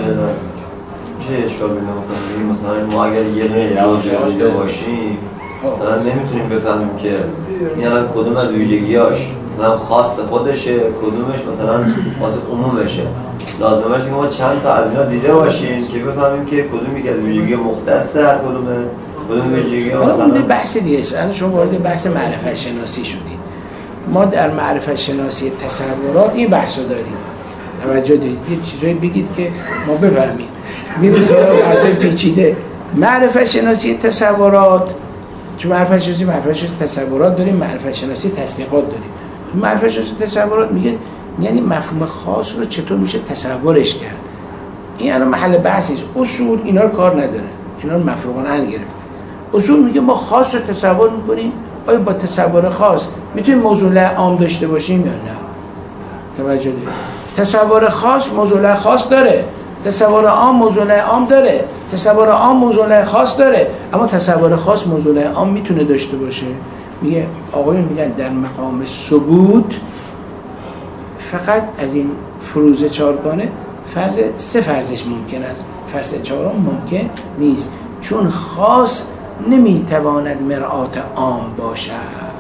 چه اشکال پیدا می‌کنه؟ مثلا ما اگر یه جزء دیده باشیم، مثلا نمیتونیم بفهمیم که این الان کدوم از ویژگی‌هاش مثلا خاص خودشه، کدومش مثلا واسه عمومشه. لازمه باشه که ما چند تا از اینا دیده باشیم که بفهمیم که کدوم یکی از ویژگی‌ها مختص هر کدوم ویژگی‌ها مثلا بحث دیگه است. الان شما وارد بحث معرفت شناسی شدید. ما در معرفت شناسی تصورات این بحثو داریم. توجه دارید یه چیزایی بگید که ما بفهمیم. میره سراغ بحث پیچیده. معرفت شناسی تصورات، چون معرفت شناسی تصورات داریم، معرفت شناسی تصدیقات داریم. معرفت شناسی تصورات میگه یعنی مفهوم خاص رو چطور میشه تصورش کرد. این الان محل بحثی است. اصول اینا رو کار نداره، اینا رو مفروغانه گرفته. اصول میگه ما خاص رو تصور میکنیم آیا با تصور خاص میتونیم موضوع عام داشته باشیم یا نه؟ توجه دارید؟ تصور خاص موضوع خاص داره، تصور عام موضوع عام داره، تصور عام موضوع خاص داره، اما تصور خاص موضوع عام میتونه داشته باشه. میگه آقایون میگن در مقام ثبوت فقط از این فروض چارگانه فرض 3 فرضش ممکن است، فرض 4 ممکن نیست، چون خاص نمیتواند مرآت عام باشد.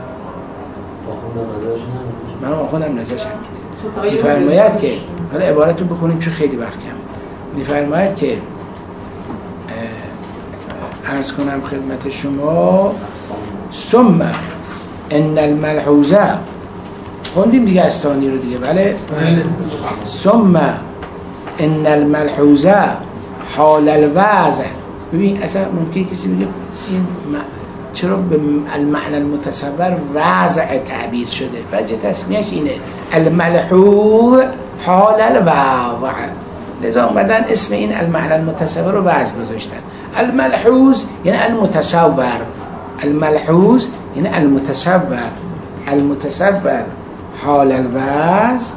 من آخوندم نظرش همینه. میفرماید که حالا عبارت رو بخونیم چون خیلی وقت کم. میفرماید که عرض کنم خدمت شما ثم ان الملحوظه خوندیم دیگه استانی رو دیگه بله ثم ان الملحوظه حال الوضع. ببین اصلا ممکنه کسی بگه این چرا به المعنى المتصور وضع تعبیر شده؟ وجه تسمیهش اینه الملحوظ حال الوضع، لذا اومدن اسم این المعنى المتصور رو وضع گذاشتن. الملحوظ یعنی المتصور، الملحوظ یعنی المتصور، المتصور حال الوضع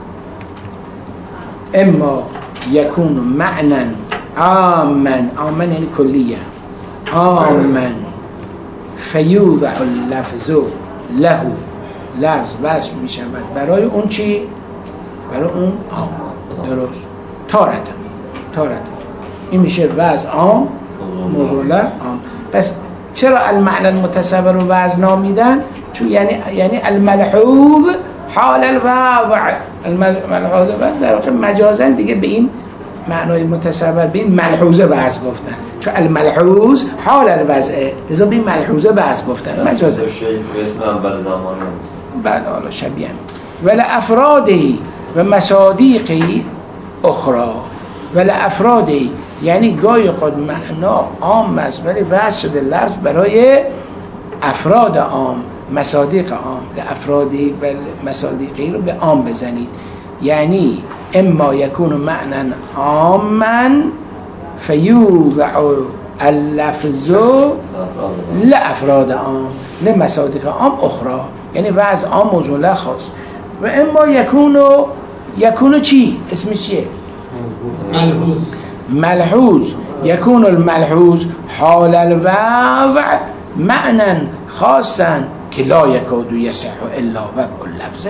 اما يكون معنى عاما، عاما یعنی کلیه، عاما فیوضع اللفظ له، لفظ وصف می شود برای اون چی؟ برای اون عام. درست؟ تارتا این میشه وضع عام موضوع عام. پس چرا المعنى المتصور رو وضع نامیدن؟ چون یعنی الملحوظ حال الوضع، الملحوظ وضع در واقع مجازاً دیگه به این معنای متصور به این ملحوظه وضع گفتن، چون الملحوظ حال الوضع، لذا به این ملحوظه وضع گفتن مجازاً. اسم اول زمان بعد حالا شبیه ولی افرادی و مصادیقی اخرى، ولی افرادی یعنی گاهی خود معنا عام است ولی وضع شده لفظ برای افراد عام، مصادیق عام، که افرادی و مصادیقی رو به عام بزنید، یعنی اما یکون معنی عاما فیوضع اللفظ لافراد عام لمصادیق عام اخرى، یعنی وضع عام موضوع خاص. و اما یکونو چی؟ اسمش چیه؟ ملحوظ. ملحوظ یکون الملحوظ حال الوضع معنى خاصا که لا یکاد یصح الا وضع اللفظ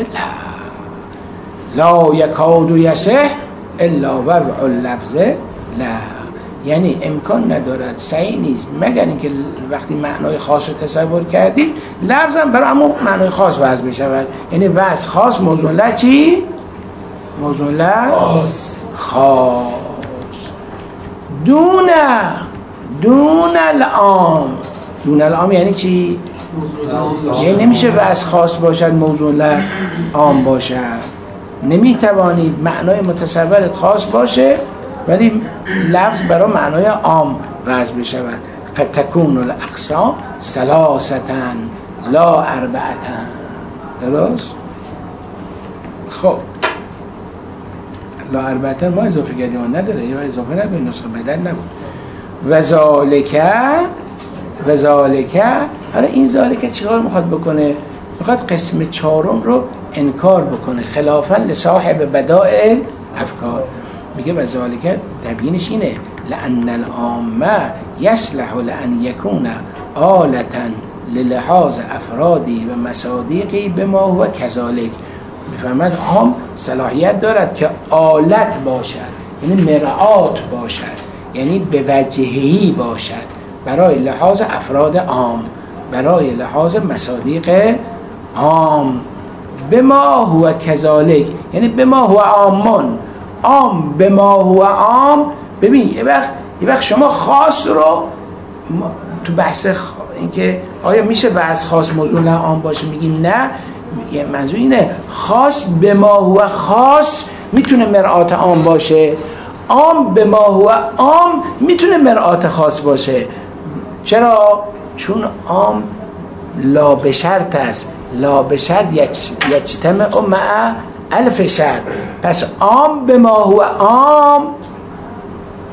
لا یکاد یصح الا وضع اللفظ لا، یعنی امکان ندارد، صحیح نیست مگر اینکه وقتی معنای خاص رو تصور کردید لفظا برای همون معنای خاص وضع بشود، یعنی وضع خاص موضوع لا چی؟ موضوع خاص دون العام. دون العام یعنی چی؟ یعنی نمیشه وضع خاص باشد موضوع عام باشد، نمیتوانید معنای متصورت خاص باشه ولی لفظ برای معنای عام وضع بشود. قد تكون الاقسام ثلاثه لا اربعه. درست؟ خب لا اربعه ما اضافه کردیم و نداره یا اضافه نبود، نسخه بدل نبود. و ذالک حالا این ذالک چیکار میخواد بکنه؟ میخواد قسم 4 رو انکار بکنه خلافا لصاحب بدائع افکار. میگه و ذالک تبیینش اینه لان العامه یصلح لان یکون آلة للحاظ افرادی و مصادیقی بما هو کذالک. میفهمد عام صلاحیت دارد که آلت باشد، یعنی مرآت باشد، یعنی به وجهی باشد برای لحاظ افراد عام، برای لحاظ مصادیق عام. بما هو کذالک یعنی بما هو عامان، عام بما هو عام. ببین یه وقت شما خاص رو تو بحث اینکه آیا میشه بعض خاص موضوع عام باشه میگیم نه، منظور اینه خاص بما هو خاص میتونه مرآت عام باشه، عام بما هو عام میتونه مرآت خاص باشه. چرا؟ چون عام لا بشرط است، لا بشرط یجتمع مع الف شرط. پس عام بما هو عام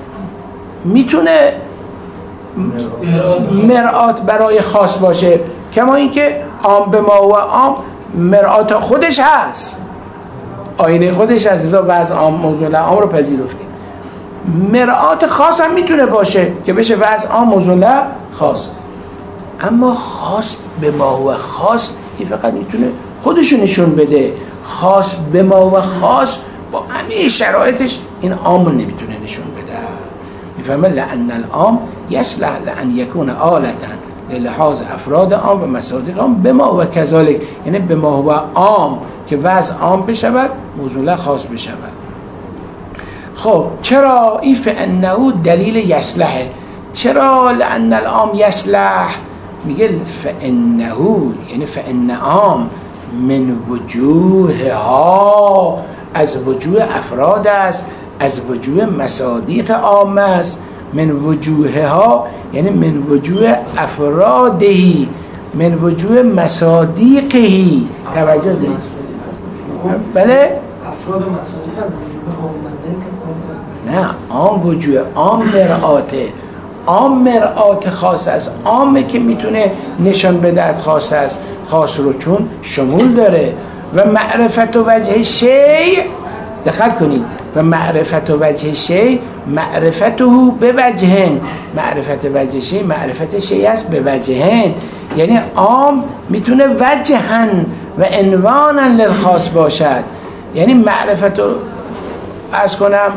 میتونه مرآت برای خاص باشه کما اینکه عام به ما و عام مرآت خودش هست، آینه خودش هست، ازا وضع عام موضوع عام رو پذیرفتیم. مرآت خاص هم میتونه باشه که بشه وضع عام موضوع خاص، اما خاص به ما و خاص این فقط میتونه خودشو نشون بده. خاص به ما و خاص با همه شرایطش این عام رو نمیتونه نشون بده. میفهمه لأن العام یصلح لأن یکون آلة للحاظ افراد عام و مصادیق عام به ما و کذالک، یعنی به ما و عام که وضع عام بشود موضوع خاص بشود. خب چرا این فانه دلیل یصلحه؟ چرا لأن العام یصلح؟ میگه فانه یعنی فان عام من وجوه ها، از وجوه افراد است، از وجوه مصادیق عام است. من وجوه ها یعنی من وجوه افرادهی، من وجوه مصادیقهی. توجه دارید؟ بله؟ افراد و مصادیق از وجوه عامنده که نه، عام وجوه، عام مرآته، عام مرآت خاص است، عامه که میتونه نشان بده خاص است، خاص رو چون شمول داره. و معرفت و وجه شیء، دقت کنید، و معرفت و وجه شیء معرفته به وجهن، معرفت وجه شیء معرفت شیء است به وجهن، یعنی عام میتونه وجهن و عنوانا للخاص باشد. یعنی معرفت از کنم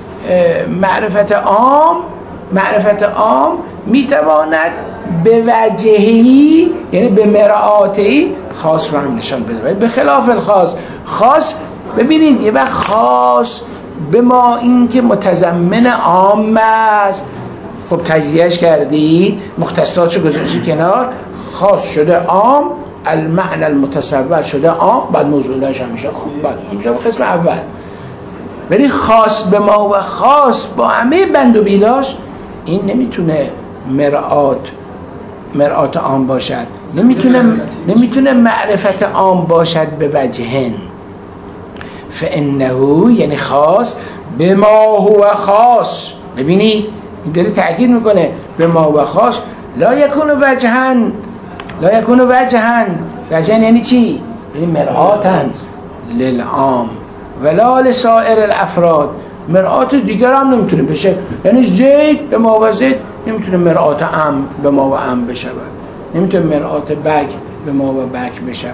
معرفت عام میتواند به وجهی یعنی به مرآتی خاص رو هم نشان بده، به خلاف الخاص. خاص ببینید یه وقت خاص به ما این که متضمن عام است، خب تجزیهش کردید، مختصاتشو گذاشتید کنار، خاص شده عام، المعنى المتصور شده عام، بعد موضوعش هم میشه عام، بعد میشه قسم اول. ولی خاص به ما و خاص با همه بند و بیلاش این نمیتونه مرآت عام باشد، نمیتونه معرفت عام باشد به وجهن. فانه یعنی خاص به ما هو خاص، ببینید این داره تأکید میکنه به ما و خاص لا یکون وجهن، لا یکون وجهن یعنی چی؟ یعنی مرآتن للعام ولا لسائر الافراد، مرآت دیگر هم نمیتونه بشه. یعنی زید به ما و زید نمیتونه مرآت عام به ما و عام بشود، نمیتونه مرآت بک به ما و بک بشود،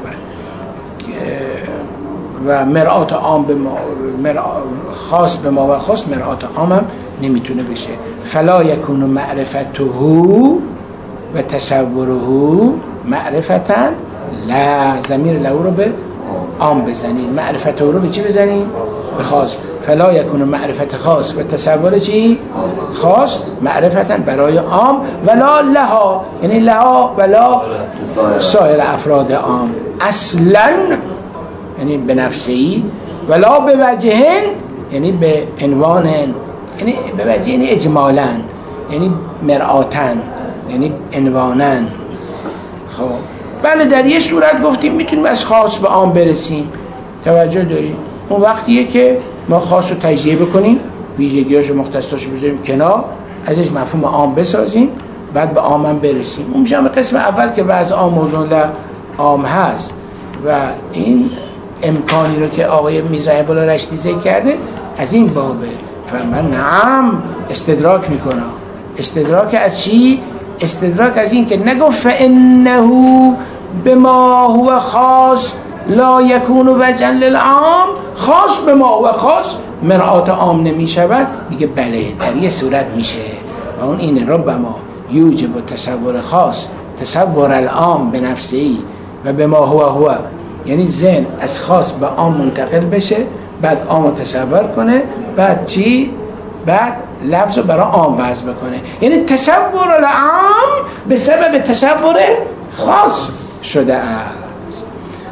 و مرآت عام به ما خاص به ما و خاص مرآت عام هم نمیتونه بشه. فلا یکون معرفته و تصوره معرفتا، لا ضمیر لو رو به عام بزنید، معرفت رو به چی بزنید؟ به خاص. فلا یکون معرفت خاص و تصور چی؟ خاص معرفتا برای عام، ولا لها یعنی لها ولا سایر افراد عام اصلا یعنی به نفسی، ولا به وجهن یعنی به عنوان، یعنی به وجه یعنی اجمالا، یعنی مرآتن یعنی عنوانن. خب بله در یه صورت گفتیم میتونیم از خاص به عام برسیم، توجه داریم، اون وقتیه که ما خاص رو تجزیه بکنیم، ویژگی‌هاشو مختصاتشو بذاریم کنار، ازش مفهوم عام بسازیم، بعد به عام هم برسیم. اون میشه قسم اول که وضع عام موضوع عام هست و این امکانی رو که آقای میرزا بالا رشدی ذکر کرده از این بابه. من نعم استدراک میکنم. استدراک از چی؟ استدراک از این که نگفت فانه بما هو خاص لا یکون وجها للعام، خاص به ما و خاص مرآت عام نمی شود، میگه بله در یه صورت میشه و اون این ربما یوجب تصور خاص تصور العام به نفسی و به ما هو یعنی ذهن از خاص به عام منتقل بشه، بعد عام تصور کنه، بعد چی؟ بعد لفظ رو برای عام وضع بکنه، یعنی تصور العام به سبب تصور خاص شده است.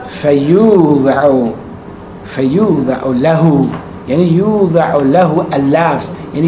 فیوضع له یعنی یوضع له اللفظ، یعنی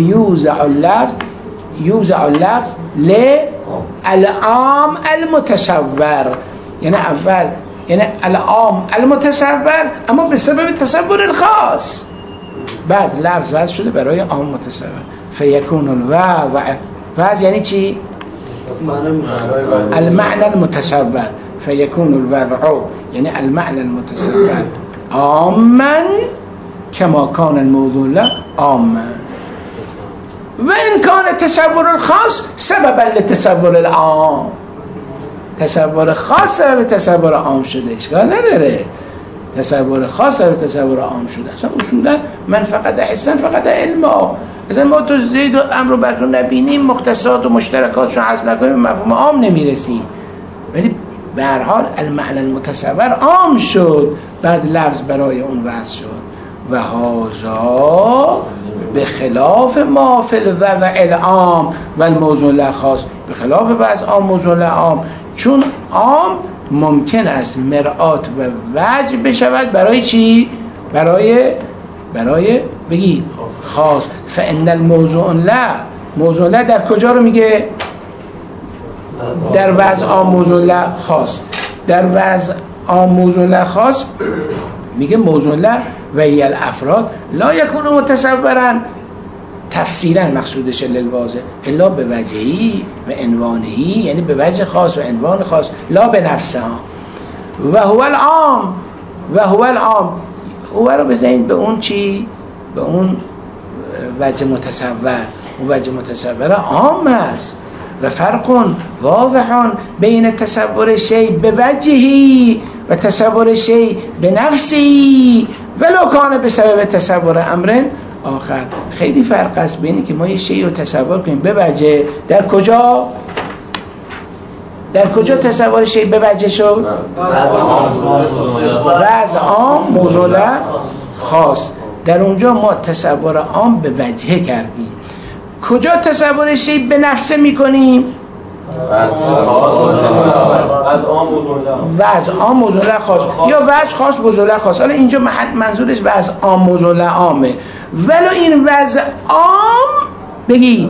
یوضع اللفظ للعام المتصور، یعنی اول یعنی العام المتصور اما به سبب تصور الخاص، بعد لفظ وضع شده برای عام متصور. فیکون الوضع وضع یعنی چی؟ المعنى المتصور. فيكون الوضع يعني المعنى المتصور عاما كما كان الموضوع له عاما، وإن كان التصور الخاص سببا للتصور العام. تصور خاص سبب تصور عام شده، اشکال نداره. تصور خاص سبب تصور عام شده. اصلا اصولا من فقط حسن فقط علما. مثلا ما تو زید و امر و بکر نبینیم، مختصات و مشترکاتشون حذف نکنیم، مفهوم عام نمیرسیم. ولی به هر حال المعنى المتصور عام شد، بعد لفظ برای اون وضع شد. و هذا به خلاف ما فی الوضع العام و الموضوع له خاص، به خلاف وضع عام موضوع له عام، چون عام ممکن است مرآت و وجه بشود برای چی؟ برای بگید خاص. فان الموضوع له، موضوع له در کجا رو میگه؟ در وضع عام موضوع له خاص. در وضع عام موضوع له خاص میگه موضوع له و هی الافراد لا یکون متصورا، تفسیرا مقصودش للواضح الا به وجهی و عنوانهی، یعنی به وجه خاص و عنوان خاص، لا به نفسها. و هو العام، و هو العام، هو رو بزنید به اون چی؟ به اون وجه متصور. اون وجه متصور عام است. و فرق واضح بین تصور شیء به وجهی و تصور شیء به نفسی ولو کان به سبب تصور امر آخر. خیلی فرق است بینی که ما یه شیء رو تصور کنیم به وجه. در کجا تصور شیء به وجه شد؟ وضع عام موضوع له خاص. در اونجا ما تصور عام به وجه کردیم. کجا تصور شیء به نفسه میکنیم؟ وضع عام موضوع له خاص یا وضع خاص موضوع له خاص. حالا اینجا منظورش وضع عام موضوع له عامه، ولو این وضع عام بگید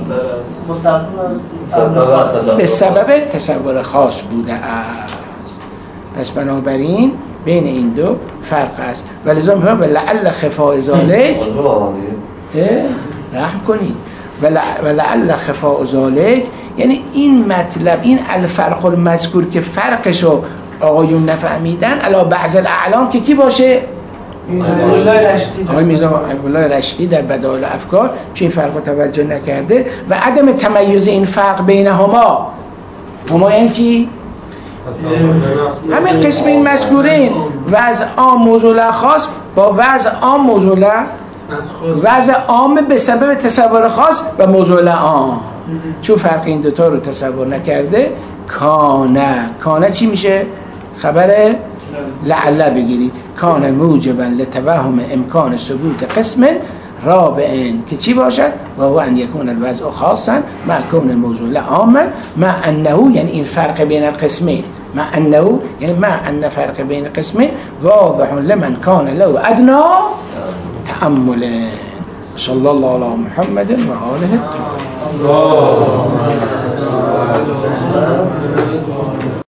به سبب تصور خاص بوده است. پس بنابراین بین این دو فرق است. ولذا میگم ولعل خفاء ذلک، رحم کنید، ولعل خفاء ذلک، یعنی این مطلب، این الفرق المذکور که فرقشو آقایون نفهمیدن علی بعض الاعلام که کی باشه؟ آقای میرزا الله رشدی در بدائل افکار چون این فرق رو توجه نکرده و عدم تمیز این فرق بینهما. هما یعنی چی؟ همین قسمین مذکورین، وضع عام موضوع له خاص با وضع عام موضوع له، وضع عام به سبب تصور خاص و موضوع له عام. چون فرق این دوتا رو تصور نکرده، کانه چی میشه؟ خبر لعله بگیرید. کان موجبا لتوهم امکان ثبوت قسم رابع که چی باشد؟ و هو ان یکون الوضع خاصا مع کون الموضوع له عاما مع انه، یعنی این فرق بین القسمین، مع انه یعنی مع ان فرق بین القسمین واضح لمن کان له ادنا تأمل. صلی الله علی محمد و آله الطاهرین.